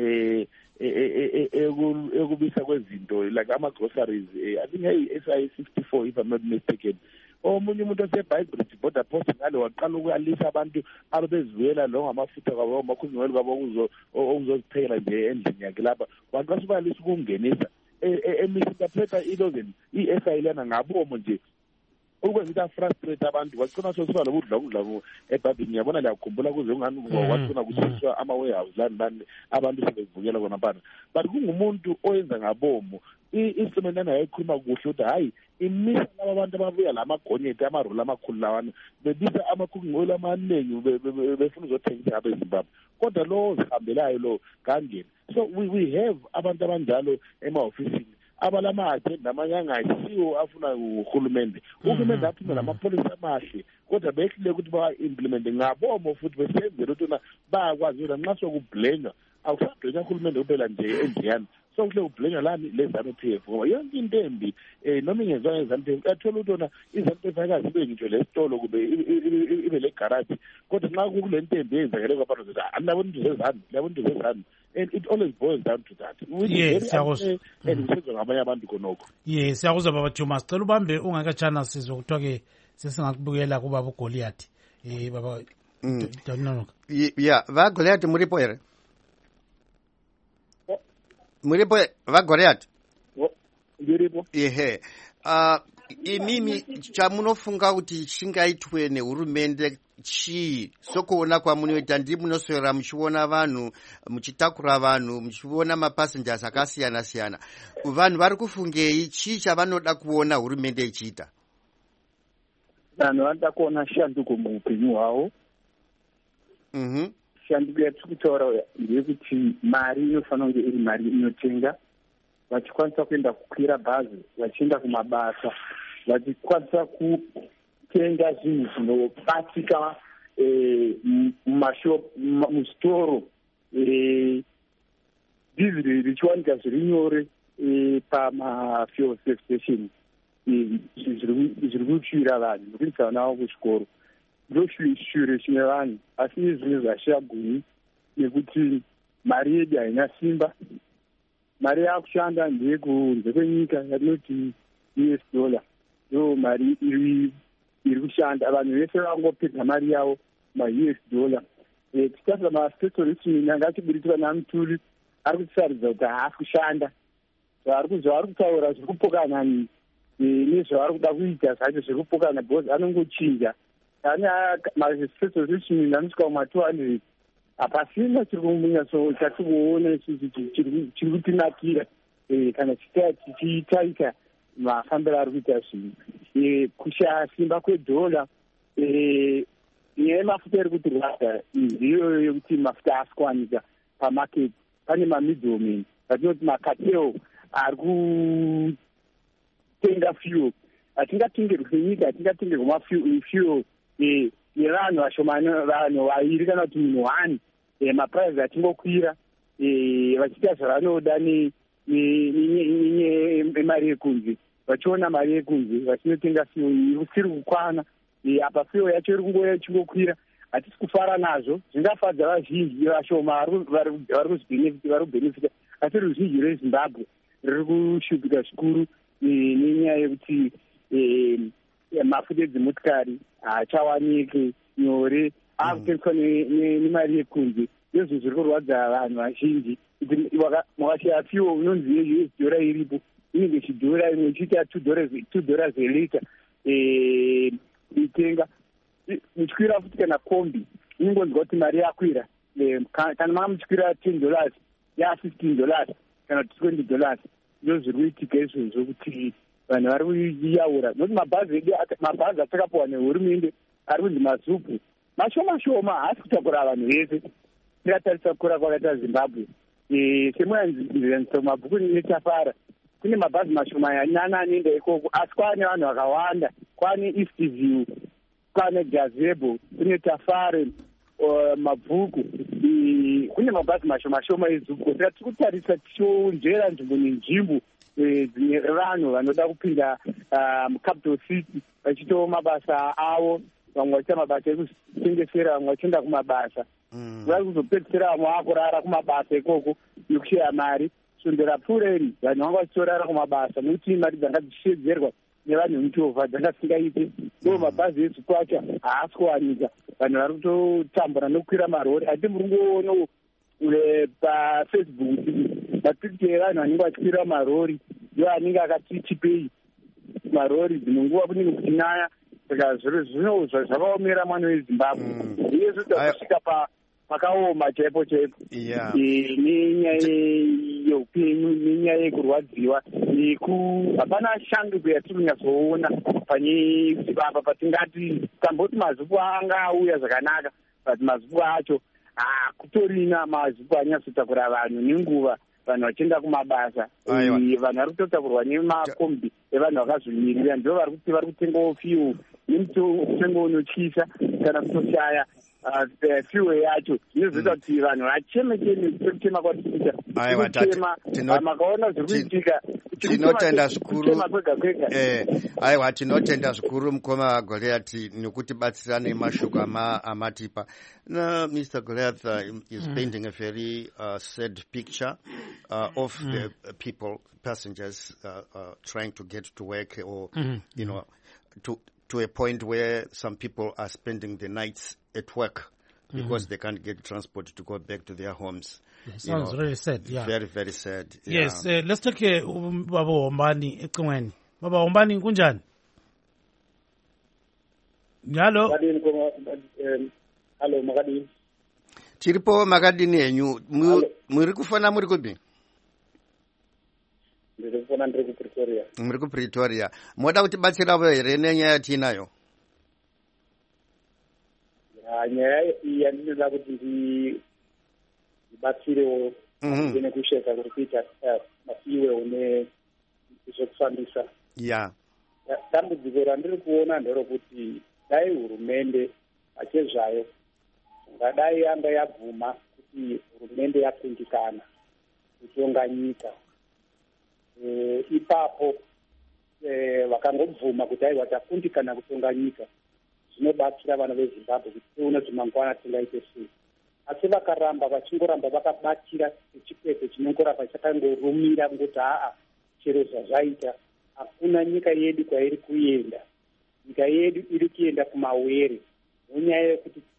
ekubisa kwezinto like ama-groceries I think SI 64 if I'm not mistaken omunye umuntu osebhayibhridge border post ngale waqala ukuyalisa abantu ababezivuyela lo ngamafutha kwabo amakhuzingwelo kwabo okuzoziphekela nje endlini yakhe lapha waqala ukuyalisa ukungenisa emisinterpreta ilozeni i-SI lena ngabomo nje ukwenza ukuthi frustrate abantu kwagcina sosiba lokudla ebhabhini ngiyabona liyakhumbula kuze ungani kwagcina kusetshenziswa ama-warehouse lani abantu sebevukela kona bana but kungumuntu oyenza ngabomo i-instrument lana yayikhuluma kuhle ukuthi hayi imisa laba abantu ababuya la magonyeti amaroli amakhulu lawana bebisa amakhukungcwelo amaningi befuna uzothengisa ngabe eZimbabwe kodwa lo zihambelayo lo kangena so we have abantu abanjalo emahofisini abalamahle namanye angasiwo afuna uhulumende aphume namapholisi amahle kodwa behlile ukuthi ba-implemente ngabomo futhi besenzela ukuthi bayakwazi ukuthi nxa sokublenywa akusadlenywa uhulumende kuphela nje endiyana so kuhle ublenywa lani le-ZANU-PF ngoba yonke into embi noma ingezwanga i-ZANU-PF uyathola ukuthi ona i-ZANU-PF ayikazi ibe ngitsho lesitolo kube ibe legaraji kodwa nxa kukule nto embi eyenzakele kwabantu zethi labona into zezanu and it always boils down to that and kusenziwa ngabanye abantu khonokho siyakuzwa baba Juma sicela ubambe ungakatshana sizwe kuthiwa ke sesingakubukela kubaba uGoliath baba Danonoka va Goliath muripo ere muripo va Goliath ndiripo imimi chamunofunga kuti chingaitwe nehurumende chii sokuona kwamunoita ndi munoswera muchiona vanhu muchitakura vanhu muchiona mapassengers akasiyana siyana vanhu vari kufungei chii chavanoda kuona hurumende ichiita vanhu vanoda kuona shanduko muupenyu hwavo shanduko yatiri kutaura ndeyekuti mari inofanira kunge iri mari inotenga, vachikwanisa kuenda kukwira bhazi, vachienda kumabasa, vachikwanisa kutenga zvinhu zvinobatsika muzvitoro, dhiziri richiwanika zviri nyore pamafuel station. Zviri kushuvira vanhu nokuendesa vana vavo kuzvikoro, ndoshure chine vanhu. Asi nezvimwe zvashaguni nekuti mari yedu haina simba. Mari yakushanda ndeyekunze kwenyika yatinoti $, ndo mari iri kushanda. Vanhu vese vangopedza mari yavo $. Titarisa ma-state solution angatiburitira naMutuli ari kutisaridza kuti haasi kushanda. Zvaari kutaura zviri kupokana nezvavari kuda kuita zvacho zviri kupokana, because anongochinja. Ane ma-state solution anosvika kuma-200. Hapasina chiri kunyatso chatikuona isusu chiri kutinakira kana tichitaita mafambiro ari kuita zvinhu. Kushaya simba kwedhola, nyaya yemafuta iri kutirwadza ndiyo yekuti mafuta asi kuwanika pamaketi. Pane ma-middlemen vatinoti macartel ari kutenga fuel. Hatingatengerwi senyika, hatingatengerwa mafuel nevanhu vashomani, vanhu vairi kana kuti munhu 1. Mapuraizi atingokwira vachiita zvavanoda nemari yekunze, vachiona mari yekunze vachinotenga fuel isiri kukwana. Apa fuel yacho iri kungoya ichingokwira, hatisi kufara nazvo. Zvingafadza vazhinji, vashoma vari kubhenefita, asi ruzhinji rweZimbabwe riri kushupika zvikuru nenyaya yekuti mafuta edzimotikari haachawanike nyore, akutengeswa nemari yekunze. Ndizvo zviri kurwadza vanhu vazhinji. Makashaya fuel unonzi $, iripo inenge chidhora, imwe ichiita $2 zelita kuitenga. Muchikwira futi kana kombi inongonzwa kuti mari yakwira. Kana manga muchikwira $10 $15 kana $20. Ndo zviri kuitika izvozvo kuti vanhu vari kuyaura. Nokuti mabhazi atakapuwa nehurumende ari kunzi mazupu mashoma haasi kutakura vanhu vese. Tikatarisa kukura kwakaita Zimbabwe, semuyanzaniso mumabhuku netafara, kune mabhazi mashoma anyana anoenda ikoko, asi kwaane vanhu vakawanda. Kwaane East View, kwaane Gazebo, kune Tafare, mabhuku. Kune mabhazi mashoma ezuku. Saka tiri kutarisa tichionjera nzvimbo nenzvimbo dzine vanhu vanoda kupinda mucapital city vachitawo mabasa avo. Vamwe vachiita mabasa ekutengesera, vamwe vachienda kumabasa. Vari kuzopedzisira vamwe vakurara kumabasa ikoko nekushaya mari. Sondera pfuureri vanhu vanga vachitorara kumabasa nokuti mari dzanga dzichishedzerwa nevanhu vemuchovha dzanga dzisingaite. Ndo mabhazi ezuku acho haasi kuwanika. Vanhu vari kutotambura nokukwira marori. Hati muri kungoona paFacebook mapikicha evanhu vanenge vachikwira marori ndo anenge akati chipei marori dzimwe nguva kunenge kuchinaya. Saka zvino zvakaomera mwana weZimbabwe. Iye zvoda kusvika pakaoma chaipo nenyaya yeupenyu, nenyaya yekurwadziwa, hapana shanduko yatiri kunyatsoona apa patingati tamboti mazupu anga auya zvakanaka, but mazupu acho kutorina mazupu anyatsotakura vanhu nenguva. Vanhu vachienda kumabasa, vanhu vari kutotakurwa nemakombi evanhu vakazvimirira, ndo vari kutengawo fuel nemutengo unotyisa kana kutoshaya fuel yacho. Zvinozoita kuti vanhu vacheme sekutema kwatikuita kutema. Makaona zviri kuitika, tinotenda zvikuru. Aiwa, tinotenda zvikuru mukoma Goliath nokutibatsira nemashoko amatipa. Mr. Goliath is painting a very sad picture of the people, passengers trying to get to work, or you know, to a point where some people are spending the nights at work because they can't get transport to go back to their homes. Sounds really sad. Yeah, very, very sad. Yes, let's take Baba Wombani ecingweni. Baba Wombani kunjani? Hello. Hello, Makadini. Tiripo Makadini yenyu. Muri kufana muri kubi? Ndiri kufana ndiri ku Pretoria. Muri ku Pretoria. Moda kutibatsira here nenyaya yatinayo? nyaya yandinoda kuti ndibatsirewo nekusheka kuri kuita masiiwewo nezvekufambisa. Dambudziko randiri kuona nderokuti dai hurumende pachezvayo ngadai yanga yabvuma kuti hurumende yakundikana kutonga nyika, ipapo vakangobvuma kuti aiwa takundikana kutonga nyika, zvinobatsira vana veZimbabwe kuti tione kuti mangwana tingaite sei. Asi vakaramba vachingoramba vakabatira chikweto chinongoramba chakangorumira ngoti chero zvazvaita hakuna nyika yedu kwairi kuenda, nyika yedu iri kuenda kumawere nenyaya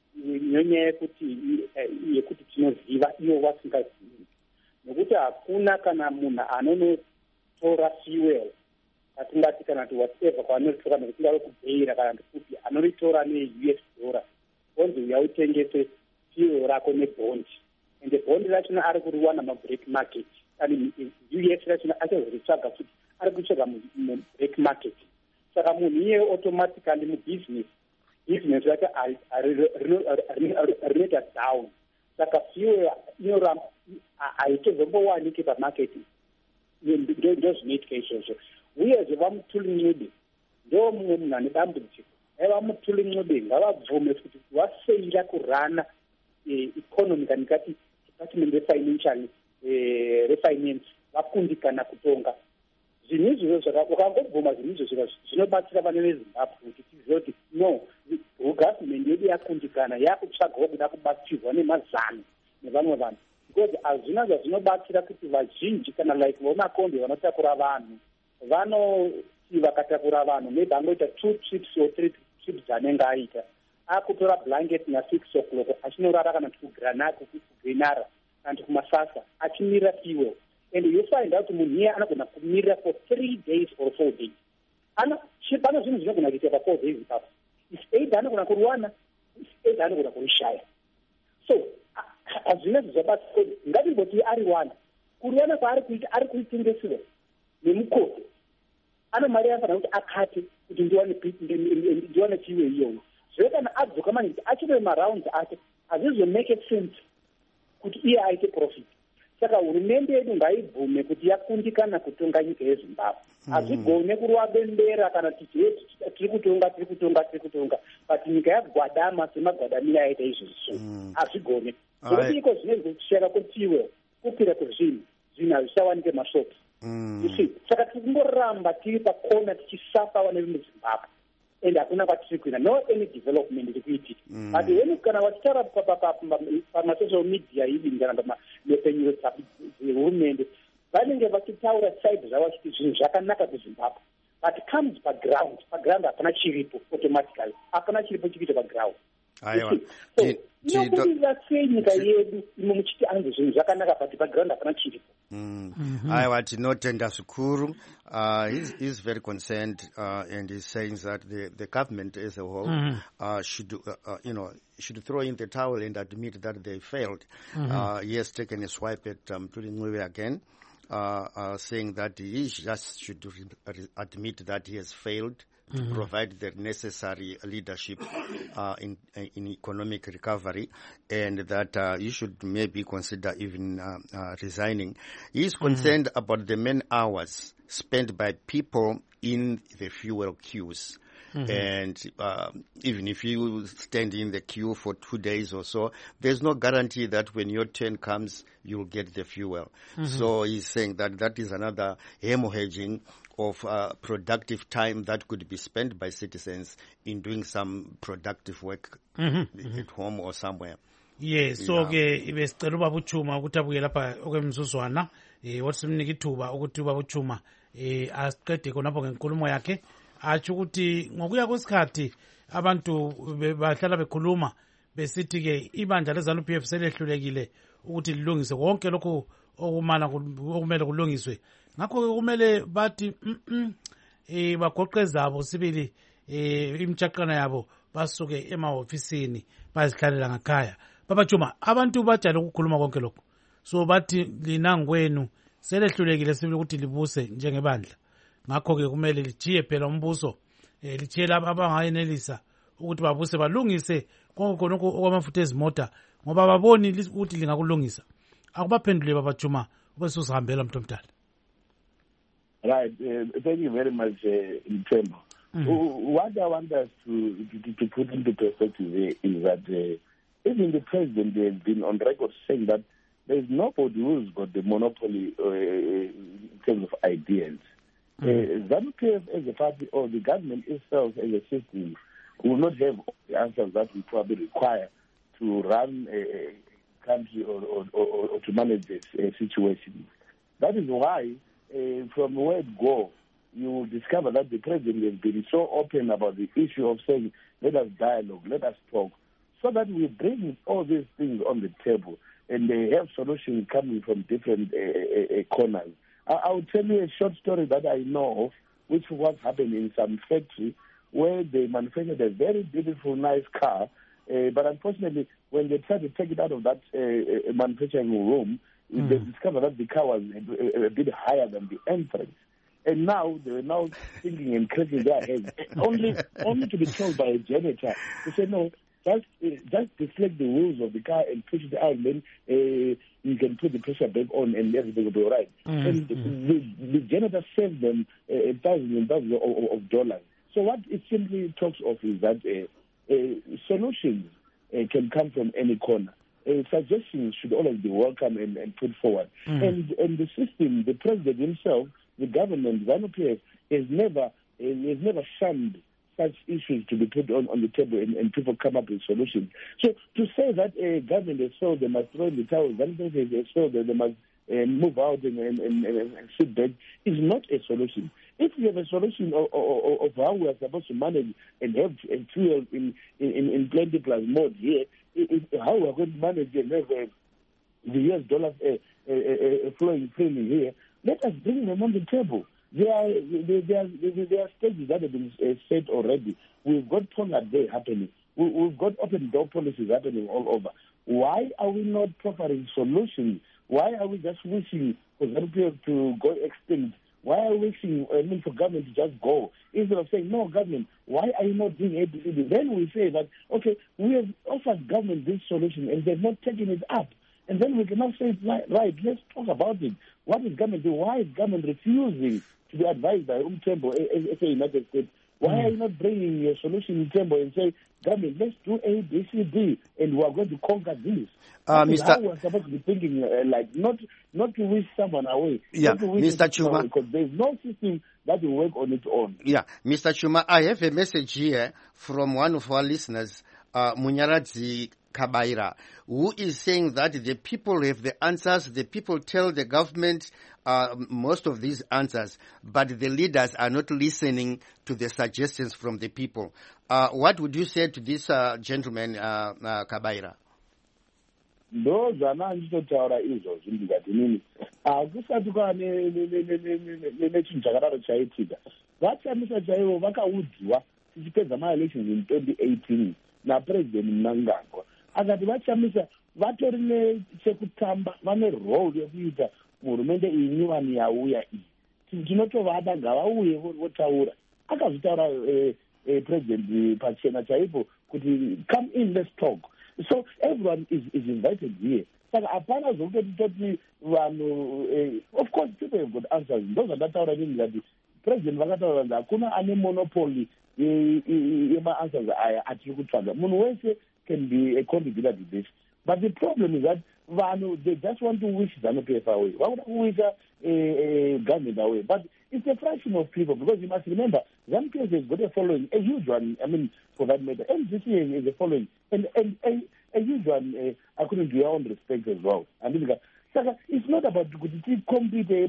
yekuti tinoziva ivo vasingazivi, nekuti hakuna kana munhu anonotora fuel atingati kana kuti whatever kwaanoritora nekuti ave kubheira kana ndikupi anoritora ne-US dollar onzi uya utengese fuel rako nebhondi, ende bhondi rachona ari kuriwana mabreak market, ani US rachona achazoritsvaga kuti ari kutsvaga mubreak market. Saka munhu iye automatically mubusiness rake rinoita down. Saka fuel inoramba haitozombowanike pamarket, ndozvinoitika izvozvo. Uyezve vaMutuli ndo mumwe munhu ane dambudziko. VaMutuli ngavabvume kuti wafeira kurana economy kana ikati department refinancial refinance vakundikana kutonga zvinhu izvozvo. Ukangobvuma zvinhu izvozvo zvinobatsira vana veZimbabwe kuti tizive kuti no, government yedu yakundikana yakutsvagawo kuda kubatsirwa nemazano nevamwe vanhu, because hazvina zvazvinobatsira kuti vazhinji kana like vomakombi vanotakura vanhu vanoti vakatakura vanhu maybe angoita 2 trips or 3 trips anenge aita, akutora blanket na6 o'clock achinorara kana kugrenara kana kumasasa achimirira fuel, and you find out munhu iye anogona kumirira for 3 days or 4 days. Pane zvinhu zvinogona kuita pa 4 days ipapo, either anogona kuruwana, either anogona kurishaya. So hazvina zvizabatsira, ngatimboti ari wana kuruwana kwaari kuita ari kuitengesera nemukoto, ano mari yafanira kuti akate kuti ndiwane chiwe iyoyo. Zvino kana adzoka manje achine marounds ake hazvizomake sense kuti iye aite profit. Saka hurumende yedu ngaibvume kuti yakundikana kutonga nyika yeZimbabwe. Hazvigone kuruwa bembera kana tiri kutonga but nyika yagwadama semagwadamiro aita izvozvo. Hazvigone. Zvokuti iko zvinenge kusheka kwetiwe kupira kwezvinhu hazvichawanike mashopu. Saka tingoramba tiri pakona tichisafa vana vemuZimbabwe, and hakuna kwatiri kuenda, no any development iri kuitika. But when kana vachitaura pamasocial media hivi kana nepenyuro dzehurumende vanenge vachitaura side zvavo vachiti zvinhu zvakanaka kuZimbabwe, but comes paground hapana chiripo, automatically hapana chiripo chikuita paground. So inokurira sei nyika yedu imo muchiti anzi zvinhu zvakanaka but paground hapana chiripo. Aiwa, tinotenda zvikuru. He's very concerned and he's saying that the government as a whole should throw in the towel and admit that they failed. He has taken a swipe at Mtuli again, saying that he just should admit that he has failed to provide the necessary leadership in economic recovery, and that he should maybe consider even resigning. He is concerned about the man hours spent by people in the fuel queues. And even if you stand in the queue for 2 days or so, there's no guarantee that when your turn comes, you'll get the fuel. So he's saying that is another hemorrhaging of productive time that could be spent by citizens in doing some productive work at home or somewhere. Yes, so ke ibesicela ubaba uChuma ukuthi abuye lapha okwemzuzwana wathi simnike ithuba ukuthi ubaba uChuma asiqede khonapho ngenkulumo yakhe, atsho ukuthi ngokuya kwesikhathi abantu bahlala bekhuluma besithi ke ibandla leZANU-PF selehlulekile ukuthi lilungise konke lokho okumele kulungiswe. Ngakho ke kumele bathi bagoqe zabo sibili imtshaqana yabo basuke emahofisini bazihlalela ngakhaya. Baba Chuma, abantu bajale ukukhuluma konke lokho, so bathi lina ngwenu selehlulekile sibili ukuthi libuse njengebandla. Ngakho ke kumele lijiye phela umbuso, lijiye laba abangayenelisa ukuthi babuse balungise konke okwamafutha ezimota ngoba baboni ukuthi lingakulungisa. Akubaphendule Baba Juma ubesuzihambela umuntu omdala. Right, thank you very much, Mthembu. What I want us to put into perspective here is that even the president has been on record saying that there's nobody who's got the monopoly in terms of ideas. ZANU-PF as a party or the government itself as a system will not have all the answers that we probably require to run a country or to manage this situation. That is why, from where it goes, you will discover that the president has been so open about the issue of saying, let us dialogue, let us talk, so that we bring all these things on the table and they have solutions coming from different corners. I will tell you a short story that I know of, which was happening in some factory where they manufactured a very beautiful, nice car, but unfortunately, when they tried to take it out of that manufacturing room, they discovered that the car was a bit higher than the entrance. And now they were now thinking and cracking their heads, only to be told by a janitor to say, no, just deflect the wheels of the car and push it out, and then you can put the pressure back on and everything will be all right. And the janitor saved them thousands and thousands of dollars. So what it simply talks of is that solutions can come from any corner. Suggestions should always be welcome and put forward. And the system, the president himself, the government, ZANU-PF, has never shunned such issues to be put on the table and people come up with solutions. So to say that a government has failed, they must throw in the towel, ZANU-PF has failed, they must move out and sit back, is not a solution. If we have a solution of how we are supposed to manage and have fuel in plenty plus mode here, how we are going to manage and have the US dollars flowing freely here, let us bring them on the table. There are stages that have been set already. We've got Tonga Day happening. We've got open door policies happening all over. Why are we not providing solutions? Why are we just wishing for ZANU-PF to go extinct? Why are we wishing for government to just go? Instead of saying, no, government, why are you not doing ABCD? Then we say that, okay, we have offered government this solution and they've not taken it up. And then we can now say, right, let's talk about it. What is government doing? Why is government refusing to be advised by Umthembu as a United States? Why are you not bringing a solution in Umthembu and say, government, let's do A, B, C, D, and we are going to conquer this? How we are supposed to be thinking, not to wish someone away. Yeah, Mr. Chuma. Because there is no system that will work on its own. Yeah, Mr. Chuma, I have a message here from one of our listeners, Munyaradzi Kabaira, who is saying that the people have the answers, the people tell the government most of these answers, but the leaders are not listening to the suggestions from the people. What would you say to this gentleman, Kabaira? Those are not nditotaura izvozvo ndikati nini hakusati kwane nechinhu chakadaro chaitika vachamisa chaivo vakaudzwa tichipedza maelections in 2018 napresident Mnangagwa akati vachamisa vatori nechekutamba vane role yekuita hurumende iyi nyuwani yauya iyi tinotovada ngavauye votaura akazvitaura president pachena chaipo kuti come in, let's talk. So everyone is invited here. Saka hapana zvokutoti vanhu of course people have got answers. Ndozva ndataura nini ngati president vakataura kuti hakuna ane monopoly yema-answers aya atiri kutsvaga. Munhu wese can be a contributor to this. But the problem is that vanhu, they just want to wish ZANU-PF away. Vakuda kuwisha government away. But it's a fraction of people, because you must remember, ZANU-PF has got a following, a huge one, I mean, for that matter. MDC is a following, and a huge one, according to your own respect as well. I mean, Saka, it's not about to compete. It's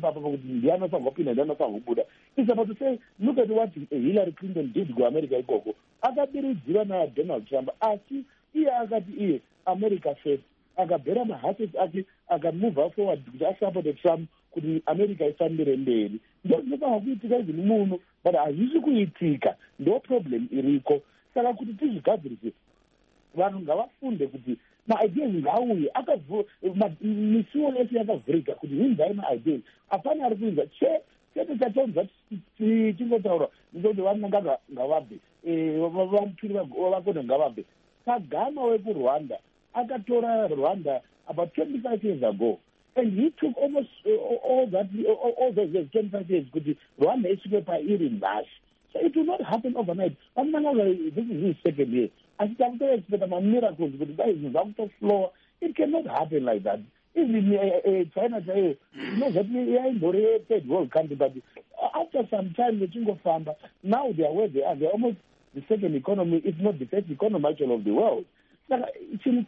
about to say, look at what Hillary Clinton did to America. Akabiri Donald Trump. Asi, iya America first. Akabera mahasses ati, akamove forward to support Trump. Kuti America ifambire mberi. Ndokuti hakuitika izvi muno, but hazvisi kuitika. Ndo problem iriko. Saka kuti tizvigadzirise, vanhu ngavafunde kuti ma-ideas ngauye misiwo yese yakavhurika kuti hinzai ma-ideas. Hapana ari kuinza chete chatonza tichingotaura ndoti vananganga ngavabve vamuturi vakona ngavabve. Kagame wekurwanda akatora Rwanda about 25 years ago, and he took almost all those years, 25 years, Rwanda is super in bash. So it will not happen overnight. This is his second year. I can't expect miracles, but that is out of floor. It cannot happen like that. Even China, that we are in the third world country, but after some time, the Jingo Famba, now they are where they are. They're almost the second economy, if not the first economy actually of the world. Time,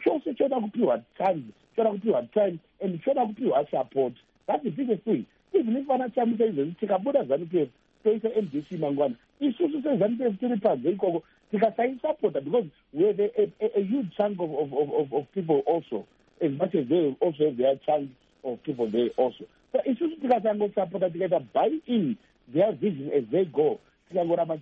and support. That's the biggest thing. Even if one time says, take a Buddha Zanupif, say NDC Mangwan, it's also says Zanupif, because I support that because we're a huge chunk of people also, as much as they also have their chunk of people there also. So it's just because I'm going to support that together, buy in their vision as they go. They will not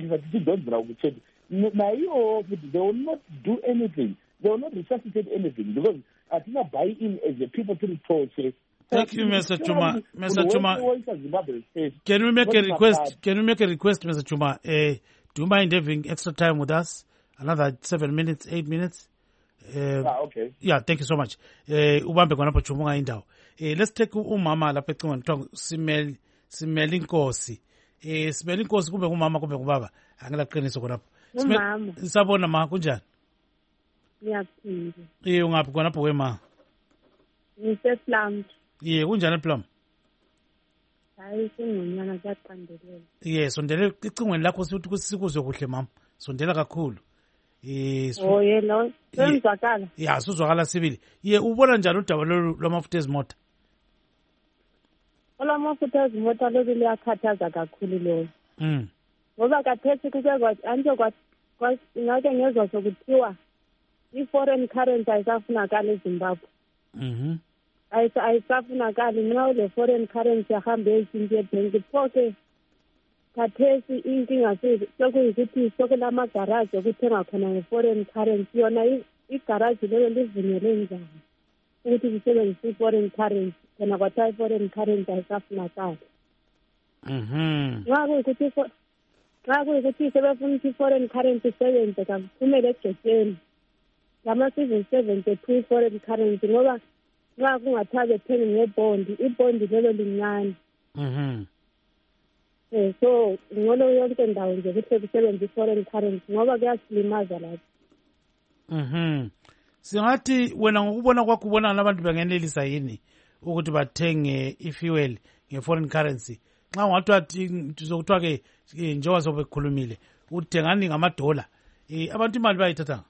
do anything. They will not resuscitate anything because I think I buy in as the people to the process. Thank you, Mr. Chuma. Mr. Chuma, can we make a request? Can we make a request, Mr. Chuma? Do you mind having extra time with us? Another 7 minutes, 8 minutes? Okay. Yeah, thank you so much. Ubambe konapo Chuma indao. Let's take umama lapha eqingweni Simeli Nkosi. Simeli Nkosi kumbe umama kumbe ubaba. Angilaqiniso konapho. Umama. Sabona ma kunjani? Ngiyaphila. Ungaphi konapho wema? Ngiseplum. Kunjani eplum? Hayi singonyana kuyaqandelela. Sondele icingweni lakho ukuthi sikuzwe kuhle mama. Sondela kakhulu. Yelo. Senzakala. Suzwakala sibili. Ubona njani udaba lwamafutha ezimota? Olamafutha ezimota lolu liyakhathaza kakhulu lolu. Ngoba kathesi ngake ngezwa sokuthiwa i-foreign currency ayisafunakali eZimbabwe. Ayisafunakali nxa ule foreign currency ahambe eyitshintshwe ebhenki. Pho-ke khathesi inkinga sokuyikuthi sokulamagaraji okuthenga khona nge-foreign currency. Yona igaraji lelo livunyelwe njani ukuthi lisebenzise i-foreign currency khona kwathiwa i-foreign currency ayisafunakali. Nxa kuyikuthi sebefuna ukuthi i-foreign currency isebenze kakuphumele egcekeni lama-civil servant ethu i-foreign currency ngoba nxa kungathiwa bethenge ngebhondi, ibhondi lelo lincane. So ngcono yonke ndawo nje kuhle kusebenza i-foreign currency ngoba kuyasilimaza lapho. Singathi wena ngokubona kwakho ubona abantu bangenelisa yini ukuthi bathenge i-fuel nge-foreign currency? Nxa ungathiwa njengoba sobekhulumile uthengani ngamadola, abantu imali bayithathanga?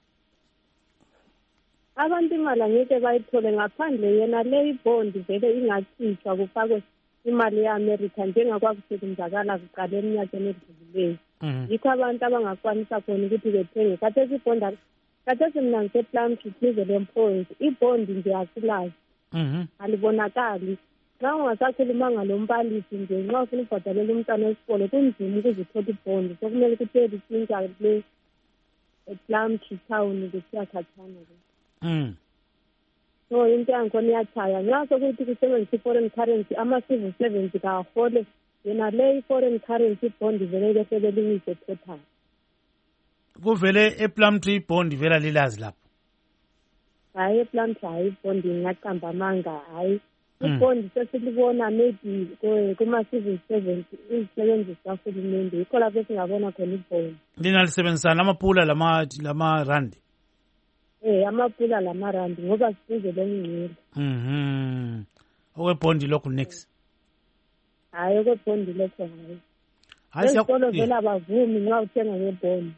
Abantu imali angeke bayithole ngaphandle yena le ibhondi vele ingakhishwa kufakwe imali ye-America njengakwakusebenzakala kuqala eminyakeni edlulileyo. Yikho abantu abangakwanisa khona ukuthi bethenge. Khathesi mina ngiseplum duze le-point ibhondi nje asilazi, alibonakali. Nxa ungasakhulumanga lo mbalisi nje nxa ufuna ukubhadalela umntwana wesikolo kunzima ukuze uthole ibhondi. Sokumele ukuthi elishintsha le eplum town kusiya khatshana. So into yangikhona iyatshaya. Nxa sokuthi kusebenzisa i-foreign currency ama-civil servants kawahole yena le i-foreign currency ibhondi vele bese belungise total. Kuvele eplum ibhondi vela lilazi lapho? Hayi eplum hayi ibhondi ingaqamba amanga hayi. Ibhondi sesilibona maybe kuma-civil servants izisebenzi zikahulumende yikho lapho esingabona khona ibhondi. Linalisebenzisana amapula lama-randi? Amapula lamarandi ngoba sibuze lomngcele. Okwebhondi lokhu next? Hayi okwebhondi lokhu hayi. Ezikolo vele abavumi nxa uthenga ngebhondi.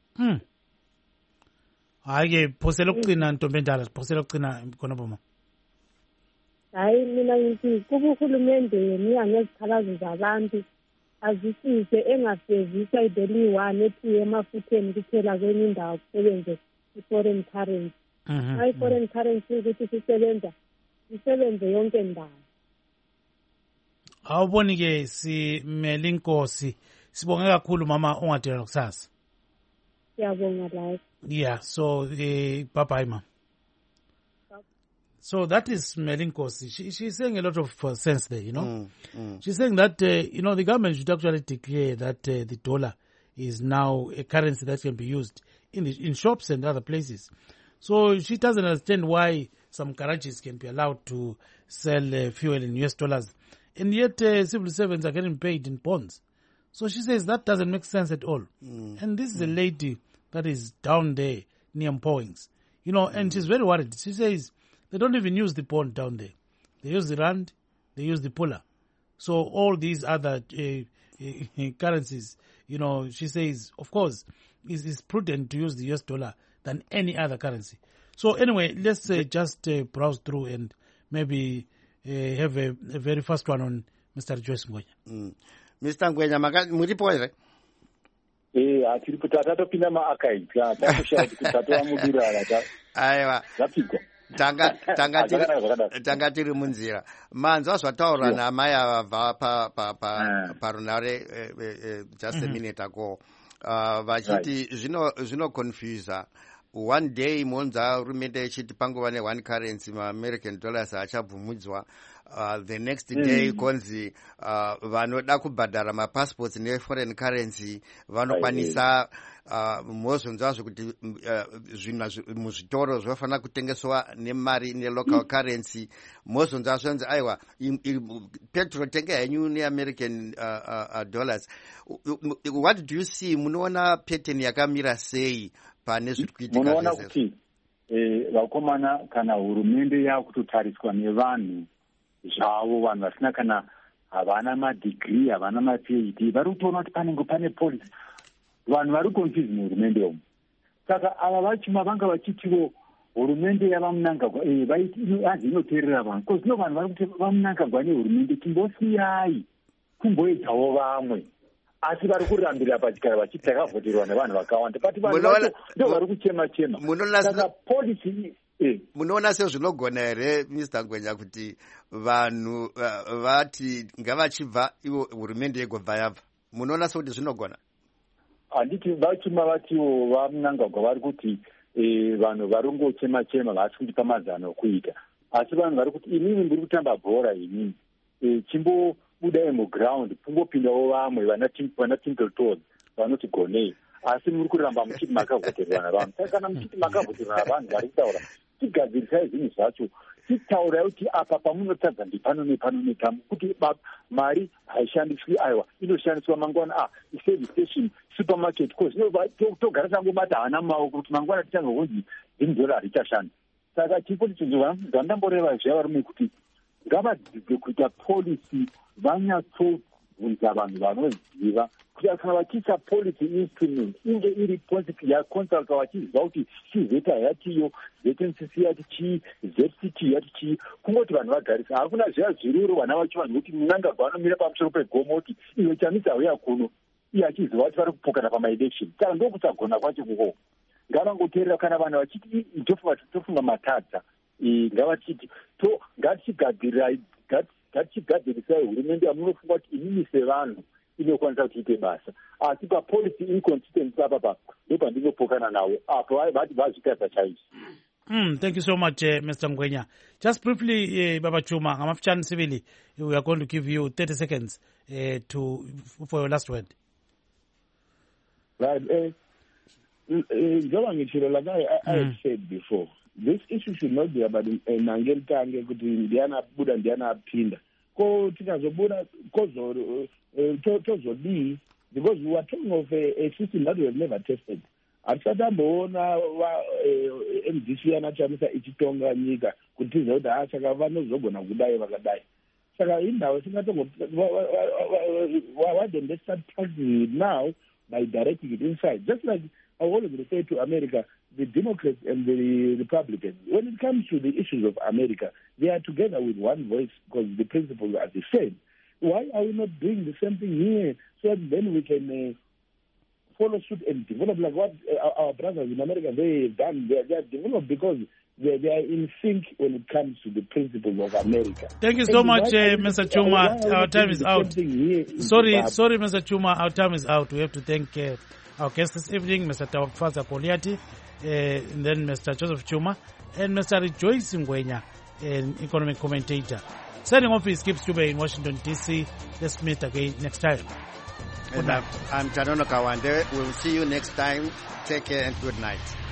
Hayi-ke phosela ukucina ntombi endala, phosela ukucina khonapho ma. Hayi mina ngithi kuba uhulumende yena ngezikhalazo zabantu azisise engasevisa ideliyi-1 ethi emafutheni kuphela kwenye indawo kusebenze i-foreign currency. Nxa i-foreign currency ukuthi isebenze yonke ndawo. Awuboni-ke Simeli Nkosi, sibonge kakhulu mama ungadela kusasa. Siyabonga layo. Yeah, so bye-bye ma. So that is Simeli Nkosi. She's saying a lot of sense there, you know. She's saying that, the government should actually declare that the dollar is now a currency that can be used in shops and other places. So she doesn't understand why some garages can be allowed to sell fuel in US dollars. And yet civil servants are getting paid in bonds. So she says that doesn't make sense at all. And this is a lady that is down there near Mpoings. And she's very worried. She says they don't even use the bond down there. They use the rand, they use the puller. So all these other currencies, she says, of course, it's prudent to use the US dollar than any other currency. So anyway, let's just browse through and maybe have a very first one on Mr. Joyce Ngwenya. Mr. Ngwenya, muripo here? Tiripo tatopinda maarchives takushaya kuti tatoamudurara aiwa zvapigwa tanga tiri munzira. Manzwa zvataura namai avabva parunare just a minute ago vachiti zvinoconfusa. One day monza hurumende ichiti panguva ne1 currency ma-American dollars achabvumudzwa. The next day konzi vanoda kubhadhara mapassports ne-foreign currency vanokwanisa mozonzwa zvokuti zvinhu muzvitoro zvofanira kutengeswa nemari ne-local currency. Mozonzwa zvonzi aiwa petrol tenga henyu ne-American dollars. What do you see? Munoona pattern yakamira sei pane zviri kuitika? Munoona kuti vakomana kana hurumende yakutotariswa nevanhu zvavo, vanhu vasina kana havana madegree havana maphd, vari kutoona kuti panenge pane policy, vanhu vari confuse muhurumende umu. Saka ava vachima vanga vachitiwo hurumende yavamunangagwa hanzi inoteerera vanhu, because no vanhu vari kuti vamunangagwa nehurumende timbosiyai kumboedzawo vamwe, asi vari kurambira pachikara vachiti takavhoterwa nevanhu vakawanda, but vanhu ndo vari kuchema-chema. Saka policy munoona sezvinogona here Mr. Ngwenya kuti vanhu vati ngavachibva ivo hurumende yegobva yabva? Munoona sekuti zvinogona? Handiti vachima vatiwo vamunangagwa vari kuti vanhu varingochema-chema vasi kundipa mazano okuita, asi vanhu vari kuti inini ndiri kutamba bhora inini chimbobudai muground pungopindawo vamwe vana tinkle toes vanoti gonei, asi muri kuramba muchiti makavhoterwa navanhu. Saka kana muchiti makavhoterwa navanhu vari kutaura tigadzirisai zvinhu zvacho, titaurai kuti apa pamunotadza ndipano nepano nepano, kuti mari haishandiswi aiwa inoshandiswa mangwana service station supermarket, because togara tangomata hana maoko kuti mangwana tichanga kunzi $10 richashanda. Saka chipoti chinhu zvandamboreva zviya varume kuti ngavadzidze kuita policy, vanyatsobvunza vanhu vanoziva kuti kana vachiisa policy instrument inge iri policy yaconsulta vachiziva kuti chizeta yatiyo, ZNCC yati chii, ZCT yati chii, kungoti vanhu vagarisa. Hakuna zviya zviruro vana vacho vanhu kuti munangagwa vanomira pamusoro pegomo kuti iwe chamisa uya kuno, iye achiziva kuti vari kupokana pamaelection. Saka ndokusagona kwacho kuko. Ngavangoteerera kana vanhu vachiti tofunga matadza, ngavachiti ngatichigadzirisai hurumende yamunofunga kuti inini sevanhu inokwanisa kuti ite basa, asi papolicy inconsistency apapa ndopandinopokana nawo, apo vati vazvitadza chaizvo. Thank you so much, Mr. Ngwenya. Just briefly, Baba Chuma, Amafchan Civili, we are going to give you 30 seconds for your last word. Right. Like I had said before, this issue should not be about Nangel Tange, Indiana Buddha, Indiana Pinda. Because we are talking of a system that we have never tested. Atsatambona MDC anachamisa ichitonga nyika kutiza kuti asaka vanozogona kudai vakadai. Saka indawo singatongo why don't they start taxing it now by directing it inside? Just like I always refer to America, the Democrats and the Republicans. When it comes to the issues of America, they are together with one voice because the principles are the same. Why are we not doing the same thing here so that then we can follow suit and develop like what our brothers in America they've done? They are developed because they are in sync when it comes to the principles of America. Thank you so much, Mr. Chuma. Our time is out. Sorry, Mr. Chuma. Our time is out. We have to thank our guests this evening, Mr. Tawafaza Poliati, and then Mr. Joseph Chuma, and Mr. Joyce Ngwenya, an economic commentator. Signing off is Kip Stube in Washington, D.C. Let's meet again next time. Good night. I'm Janono Kawande. We'll see you next time. Take care and good night.